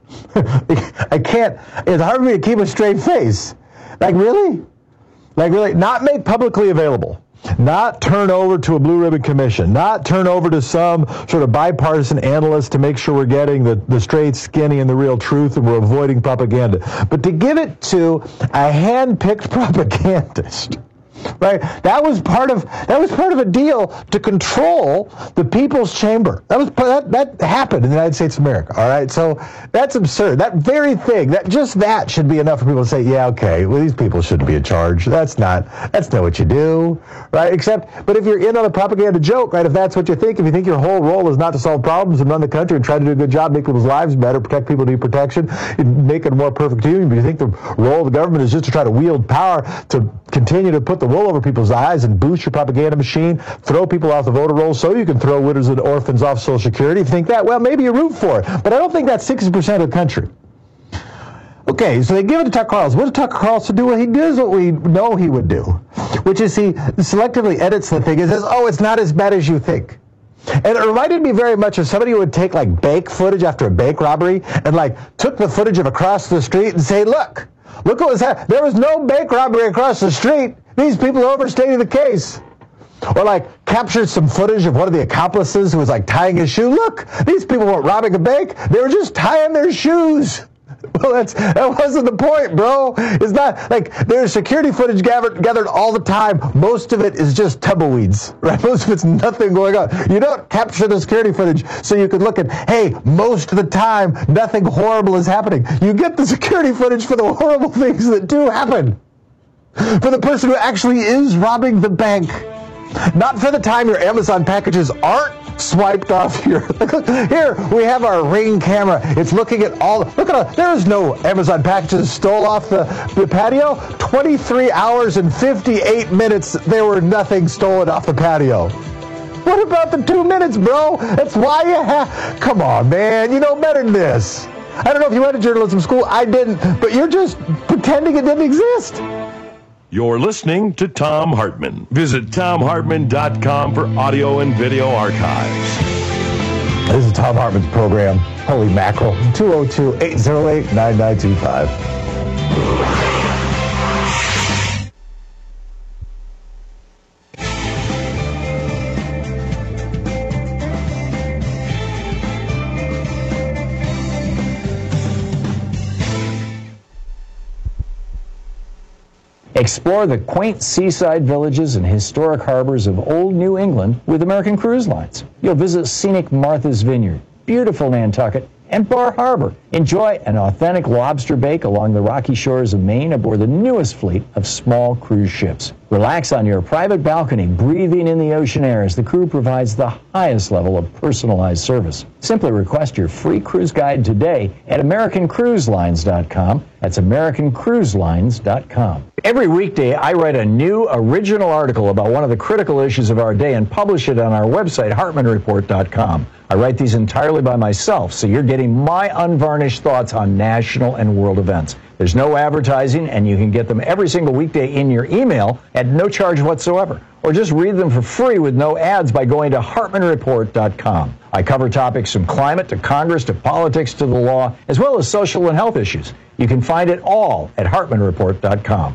Speaker 1: It's hard for me to keep a straight face. Like really? Not make publicly available. Not turn over to a blue ribbon commission, not turn over to some sort of bipartisan analyst to make sure we're getting the straight, skinny, and the real truth and we're avoiding propaganda, but to give it to a hand-picked propagandist. Right, that was part of a deal to control the People's Chamber. That happened in the United States of America. All right, so that's absurd. That very thing, that should be enough for people to say, yeah, okay, well, these people shouldn't be in charge. That's not what you do, right? But if you're in on a propaganda joke, right? If that's what you think, if you think your whole role is not to solve problems and run the country and try to do a good job, make people's lives better, protect people who need protection, make it a more perfect union, but you think the role of the government is just to try to wield power to continue to put the wool over people's eyes and boost your propaganda machine, throw people off the voter rolls so you can throw widows and orphans off Social Security. If you think that, well, maybe you root for it. But I don't think that's 60% of the country. Okay, so they give it to Tucker Carlson. What does Tucker Carlson do? Well, he does what we know he would do, which is he selectively edits the thing and says, oh, it's not as bad as you think. And it reminded me very much of somebody who would take like bank footage after a bank robbery and like took the footage of across the street and say, look what was happening. There was no bank robbery across the street. These people overstated the case. Or like captured some footage of one of the accomplices who was like tying his shoe. Look, these people weren't robbing a bank. They were just tying their shoes. Well, that wasn't the point, bro. It's not like there's security footage gathered all the time. Most of it is just tumbleweeds, right? Most of it's nothing going on. You don't capture the security footage so you can look at, hey, most of the time, nothing horrible is happening. You get the security footage for the horrible things that do happen. For the person who actually is robbing the bank. Not for the time your Amazon packages aren't swiped off here. Here, we have our Ring camera. It's looking at there is no Amazon packages stole off the patio. 23 hours and 58 minutes, there were nothing stolen off the patio. What about the 2 minutes, bro? That's why you come on, man. You know better than this. I don't know if you went to journalism school. I didn't. But you're just pretending it didn't exist.
Speaker 5: You're listening to Thom Hartmann. Visit ThomHartmann.com for audio and video archives.
Speaker 1: This is Thom Hartmann's program. Holy mackerel. 202-808-9925.
Speaker 3: Explore the quaint seaside villages and historic harbors of Old New England with American Cruise Lines. You'll visit scenic Martha's Vineyard, beautiful Nantucket, and Bar Harbor. Enjoy an authentic lobster bake along the rocky shores of Maine aboard the newest fleet of small cruise ships. Relax on your private balcony, breathing in the ocean air as the crew provides the highest level of personalized service. Simply request your free cruise guide today at AmericanCruiseLines.com. That's AmericanCruiseLines.com. Every weekday, I write a new original article about one of the critical issues of our day and publish it on our website, HartmannReport.com. I write these entirely by myself, so you're getting my unvarnished thoughts on national and world events. There's no advertising, and you can get them every single weekday in your email at no charge whatsoever. Or just read them for free with no ads by going to HartmannReport.com. I cover topics from climate to Congress to politics to the law, as well as social and health issues. You can find it all at HartmannReport.com.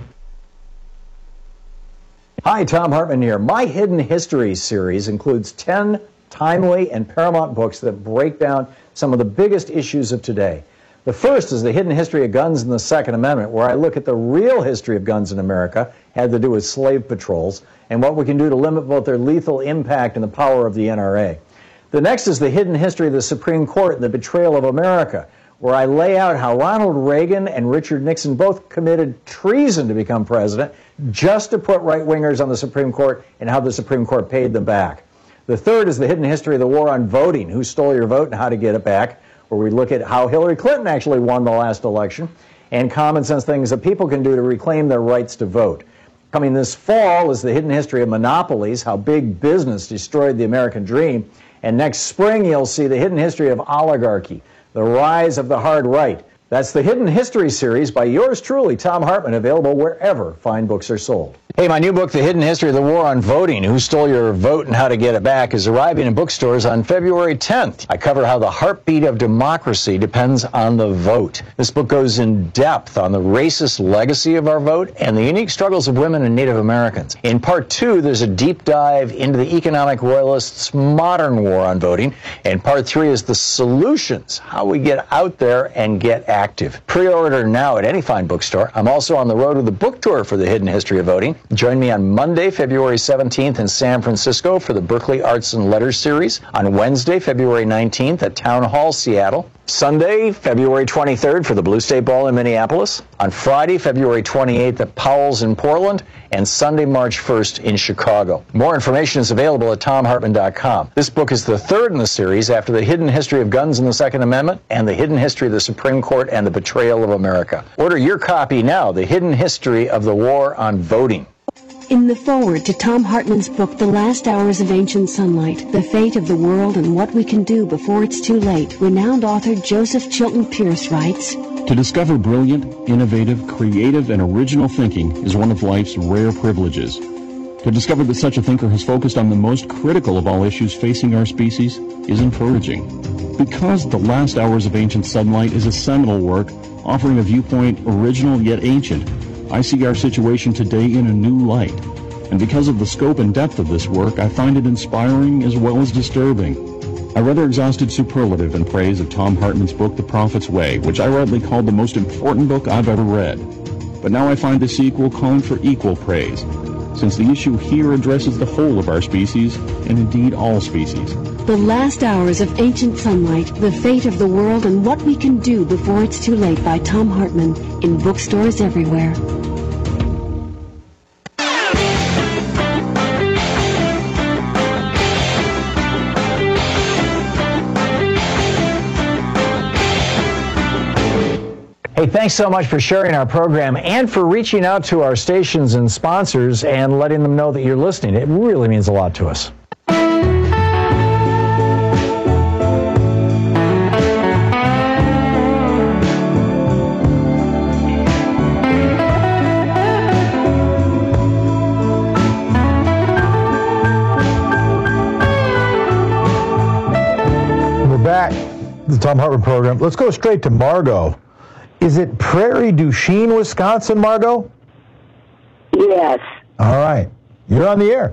Speaker 3: Hi, Thom Hartmann here. My Hidden History series includes 10 timely and paramount books that break down some of the biggest issues of today. The first is The Hidden History of Guns and the Second Amendment, where I look at the real history of guns in America, had to do with slave patrols, and what we can do to limit both their lethal impact and the power of the NRA. The next is The Hidden History of the Supreme Court and the Betrayal of America, where I lay out how Ronald Reagan and Richard Nixon both committed treason to become president just to put right-wingers on the Supreme Court and how the Supreme Court paid them back. The third is The Hidden History of the War on Voting, who stole your vote and how to get it back, where we look at how Hillary Clinton actually won the last election, and common sense things that people can do to reclaim their rights to vote. Coming this fall is The Hidden History of Monopolies, how big business destroyed the American dream. And next spring, you'll see The Hidden History of Oligarchy, the rise of the hard right. That's the Hidden History series by yours truly, Thom Hartmann, available wherever fine books are sold. Hey, my new book, The Hidden History of the War on Voting, Who Stole Your Vote and How to Get It Back, is arriving in bookstores on February 10th. I cover how the heartbeat of democracy depends on the vote. This book goes in depth on the racist legacy of our vote and the unique struggles of women and Native Americans. In part 2, there's a deep dive into the economic royalists' modern war on voting. And part 3 is the solutions, how we get out there and get active. Pre-order now at any fine bookstore. I'm also on the road with a book tour for The Hidden History of Voting. Join me on Monday, February 17th in San Francisco for the Berkeley Arts and Letters series. On Wednesday, February 19th at Town Hall, Seattle. Sunday, February 23rd for the Blue State Ball in Minneapolis. On Friday, February 28th at Powell's in Portland. And Sunday, March 1st in Chicago. More information is available at TomHartman.com. This book is the third in the series after The Hidden History of Guns and the Second Amendment and The Hidden History of the Supreme Court and the Betrayal of America. Order your copy now, The Hidden History of the War on Voting.
Speaker 6: In the foreword to Thom Hartmann's book, The Last Hours of Ancient Sunlight, The Fate of the World and What We Can Do Before It's Too Late, renowned author Joseph Chilton Pierce writes,
Speaker 7: To discover brilliant, innovative, creative, and original thinking is one of life's rare privileges. To discover that such a thinker has focused on the most critical of all issues facing our species is encouraging. Because The Last Hours of Ancient Sunlight is a seminal work offering a viewpoint original yet ancient, I see our situation today in a new light. And because of the scope and depth of this work, I find it inspiring as well as disturbing. I rather exhausted superlative in praise of Thom Hartmann's book, The Prophet's Way, which I rightly called the most important book I've ever read. But now I find the sequel calling for equal praise, since the issue here addresses the whole of our species, and indeed all species.
Speaker 6: The Last Hours of Ancient Sunlight, The Fate of the World and What We Can Do Before It's Too Late by Thom Hartmann, in bookstores everywhere.
Speaker 3: Hey, thanks so much for sharing our program and for reaching out to our stations and sponsors and letting them know that you're listening. It really means a lot to us.
Speaker 1: We're back, the Thom Hartmann program. Let's go straight to Margot. Is it Prairie du Chien, Wisconsin, Margot?
Speaker 8: Yes.
Speaker 1: All right. You're on the air.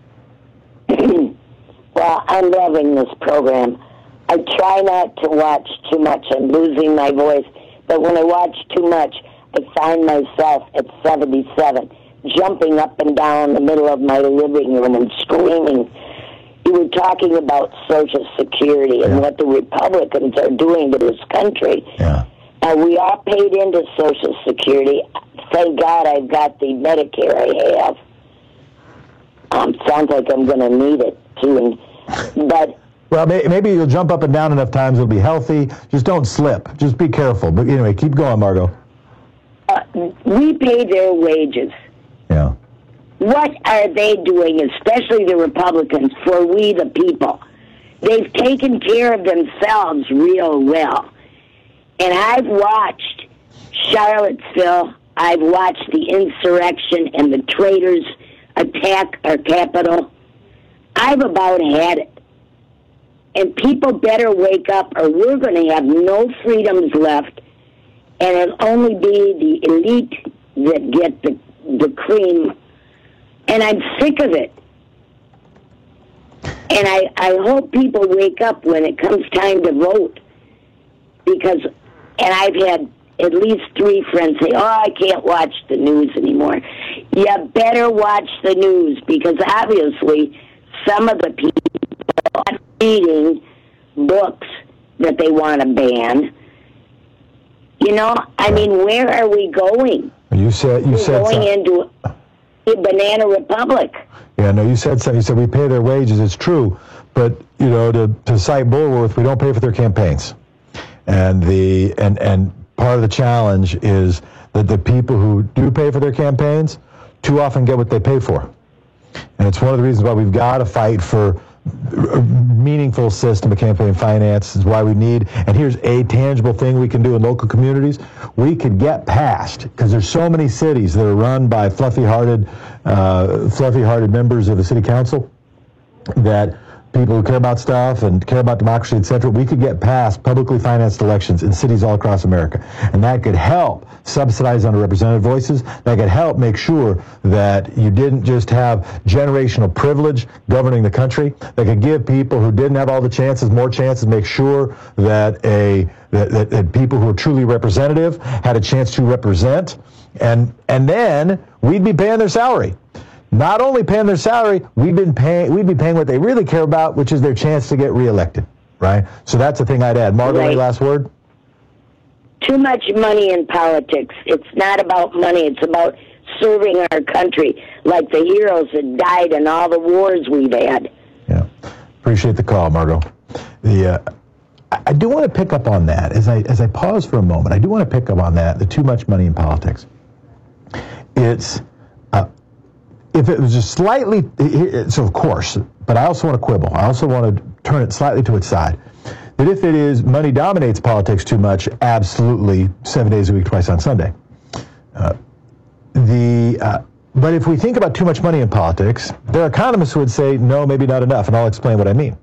Speaker 8: Well, I'm loving this program. I try not to watch too much. I'm losing my voice. But when I watch too much, I find myself at 77, jumping up and down the middle of my living room and screaming. You were talking about Social Security and what the Republicans are doing to this country.
Speaker 1: Yeah.
Speaker 8: We are paid into Social Security. Thank God I've got the Medicare I have. Sounds like I'm going to need it soon. But
Speaker 1: well, maybe you'll jump up and down enough times. It'll be healthy. Just don't slip. Just be careful. But anyway, keep going, Margot.
Speaker 8: We pay their wages.
Speaker 1: Yeah.
Speaker 8: What are they doing, especially the Republicans, for we the people? They've taken care of themselves real well. And I've watched Charlottesville, I've watched the insurrection and the traitors attack our capital. I've about had it. And people better wake up or we're going to have no freedoms left, and it'll only be the elite that get the cream. And I'm sick of it. And I hope people wake up when it comes time to vote. Because, and I've had at least 3 friends say, oh, I can't watch the news anymore. You better watch the news, because obviously some of the people are reading books that they want to ban. You know, I mean, where are we going?
Speaker 1: You said
Speaker 8: going into a banana republic.
Speaker 1: Yeah, no, you said something. You said we pay their wages. It's true, but you know, to cite Bulworth, we don't pay for their campaigns, and part of the challenge is that the people who do pay for their campaigns too often get what they pay for, and it's one of the reasons why we've got to fight for meaningful system of campaign finance is why we need, and here's a tangible thing we can do in local communities. We could get past, because there's so many cities that are run by fluffy-hearted members of the city council, that people who care about stuff and care about democracy, etc., we could get past publicly financed elections in cities all across America. And that could help subsidize underrepresented voices. That could help make sure that you didn't just have generational privilege governing the country. That could give people who didn't have all the chances more chances, make sure that that people who are truly representative had a chance to represent. And then we'd be paying their salary. Not only paying their salary, we'd be paying what they really care about, which is their chance to get reelected, right? So that's the thing I'd add. Margo, any last word?
Speaker 8: Too much money in politics. It's not about money. It's about serving our country, like the heroes that died in all the wars we've had.
Speaker 1: Yeah, appreciate the call, Margo. I do want to pick up on that as I pause for a moment. I do want to pick up on that. The too much money in politics. It's. If it was just slightly, so of course, but I also want to quibble. I also want to turn it slightly to its side. That if it is money dominates politics too much, absolutely 7 days a week, twice on Sunday. But if we think about too much money in politics, there are economists who would say, no, maybe not enough, and I'll explain what I mean.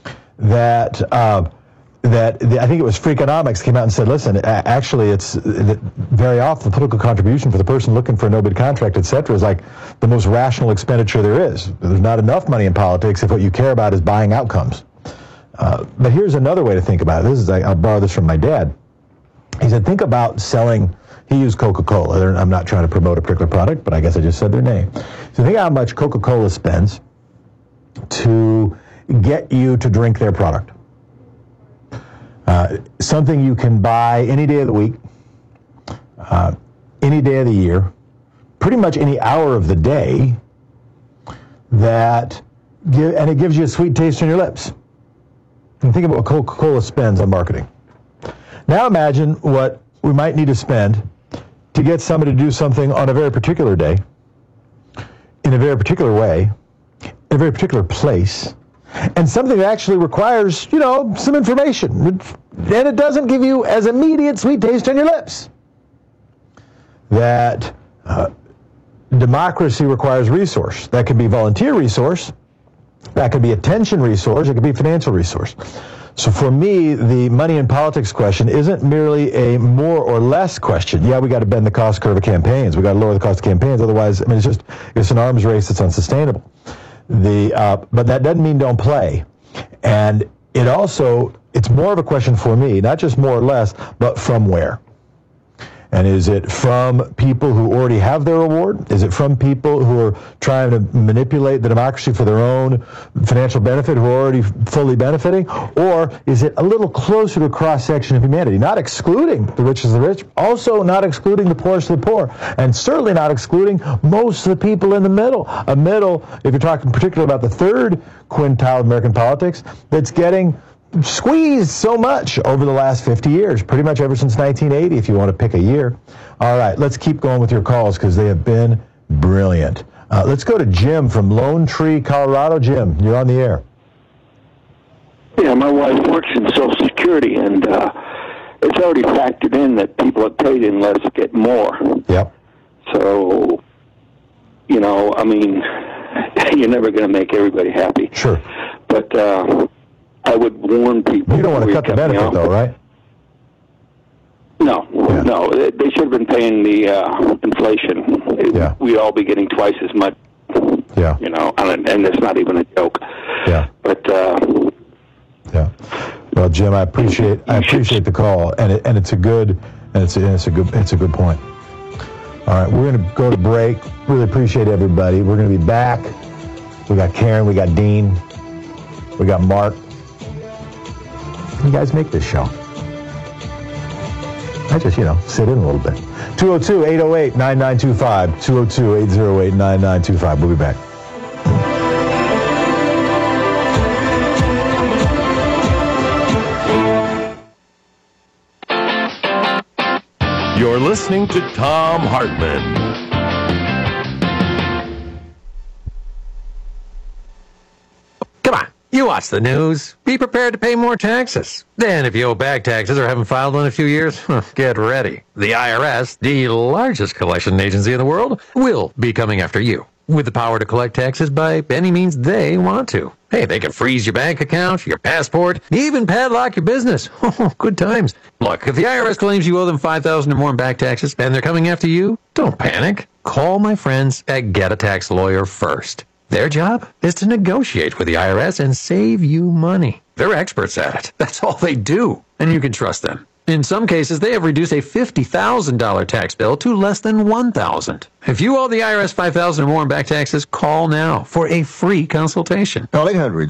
Speaker 1: I think it was Freakonomics came out and said, listen, actually it's very often the political contribution for the person looking for a no-bid contract, et cetera, is like the most rational expenditure there is. There's not enough money in politics if what you care about is buying outcomes. But here's another way to think about it. I'll borrow this from my dad. He said, think about selling, he used Coca-Cola. I'm not trying to promote a particular product, but I guess I just said their name. So think how much Coca-Cola spends to get you to drink their product. Something you can buy any day of the week, any day of the year, pretty much any hour of the day, and it gives you a sweet taste on your lips. And think about what Coca-Cola spends on marketing. Now imagine what we might need to spend to get somebody to do something on a very particular day, in a very particular way, in a very particular place, and something that actually requires, some information. And it doesn't give you as immediate sweet taste on your lips. That democracy requires resource. That could be volunteer resource. That could be attention resource. It could be financial resource. So for me, the money in politics question isn't merely a more or less question. Yeah, we got to bend the cost curve of campaigns. We got to lower the cost of campaigns. Otherwise, it's an arms race that's unsustainable. But that doesn't mean don't play. And it's more of a question for me, not just more or less, but from where? And is it from people who already have their reward? Is it from people who are trying to manipulate the democracy for their own financial benefit, who are already fully benefiting? Or is it a little closer to a cross-section of humanity, not excluding the richest of the rich, also not excluding the poorest of the poor, and certainly not excluding most of the people in the middle? A middle, if you're talking particularly about the third quintile of American politics, that's getting squeezed so much over the last 50 years, pretty much ever since 1980, if you want to pick a year. All right, let's keep going with your calls because they have been brilliant. Let's go to Jim from Lone Tree, Colorado. Jim, you're on the air.
Speaker 9: Yeah, my wife works in Social Security, and it's already factored in that people that paid in less get more.
Speaker 1: Yep.
Speaker 9: So, you're never going to make everybody happy.
Speaker 1: Sure.
Speaker 9: But I would warn people.
Speaker 1: You don't want to cut the benefit, though, right?
Speaker 9: No, no. They should have been paying the inflation.
Speaker 1: Yeah.
Speaker 9: We'd all be getting twice as much.
Speaker 1: Yeah.
Speaker 9: And it's not even a joke.
Speaker 1: Yeah.
Speaker 9: But
Speaker 1: yeah. Well, Jim, I appreciate the call, and it's a good point. All right, we're going to go to break. Really appreciate everybody. We're going to be back. We got Karen, we got Dean, we got Mark. You guys make this show. I just, sit in a little bit. 202-808-9925. 202-808-9925. We'll be back.
Speaker 5: You're listening to Thom Hartmann.
Speaker 10: You watch the news. Be prepared to pay more taxes. Then if you owe back taxes or haven't filed in a few years, get ready. The IRS, the largest collection agency in the world, will be coming after you with the power to collect taxes by any means they want to. Hey, they can freeze your bank account, your passport, even padlock your business. Good times. Look, if the IRS claims you owe them $5,000 or more in back taxes and they're coming after you, don't panic. Call my friends at Get a Tax Lawyer first. Their job is to negotiate with the IRS and save you money. They're experts at it. That's all they do, and you can trust them. In some cases, they have reduced a $50,000 tax bill to less than $1,000. If you owe the IRS $5,000 or more in back taxes, call now for a free consultation.
Speaker 11: Call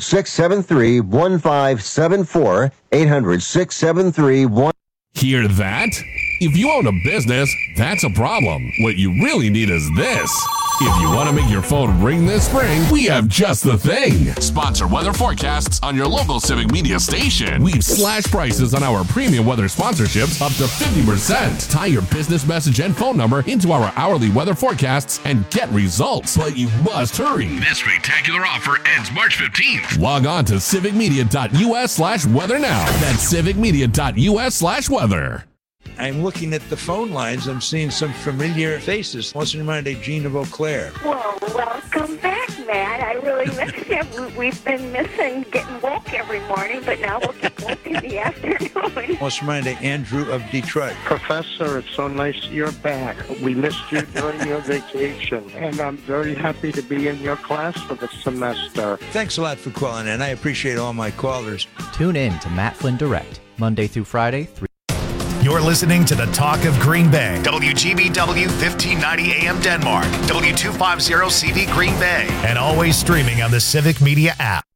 Speaker 11: 800-673-1574, 800-673-1...
Speaker 17: Hear that? If you own a business, that's a problem. What you really need is this. If you want to make your phone ring this spring, we have just the thing. Sponsor weather forecasts on your local Civic Media station. We've slashed prices on our premium weather sponsorships up to 50%. Tie your business message and phone number into our hourly weather forecasts and get results. But you must hurry. This spectacular offer ends March 15th. Log on to civicmedia.us/weather now. That's civicmedia.us/weather.
Speaker 12: I'm looking at the phone lines. I'm seeing some familiar faces. What's in mind, Jean of Eau Claire?
Speaker 13: Well, welcome back, Matt. I really miss you. We've been missing getting woke every morning, but now we'll get woke in the afternoon.
Speaker 12: What's in mind, Andrew of Detroit?
Speaker 15: Professor, it's so nice you're back. We missed you during your vacation, and I'm very happy to be in your class for the semester.
Speaker 12: Thanks a lot for calling in. I appreciate all my callers.
Speaker 16: Tune in to Matt Flynn Direct, Monday through Friday, 3.
Speaker 14: You're listening to the Talk of Green Bay. WGBW 1590 AM Denmark. W250 CD Green Bay. And always streaming on the Civic Media app.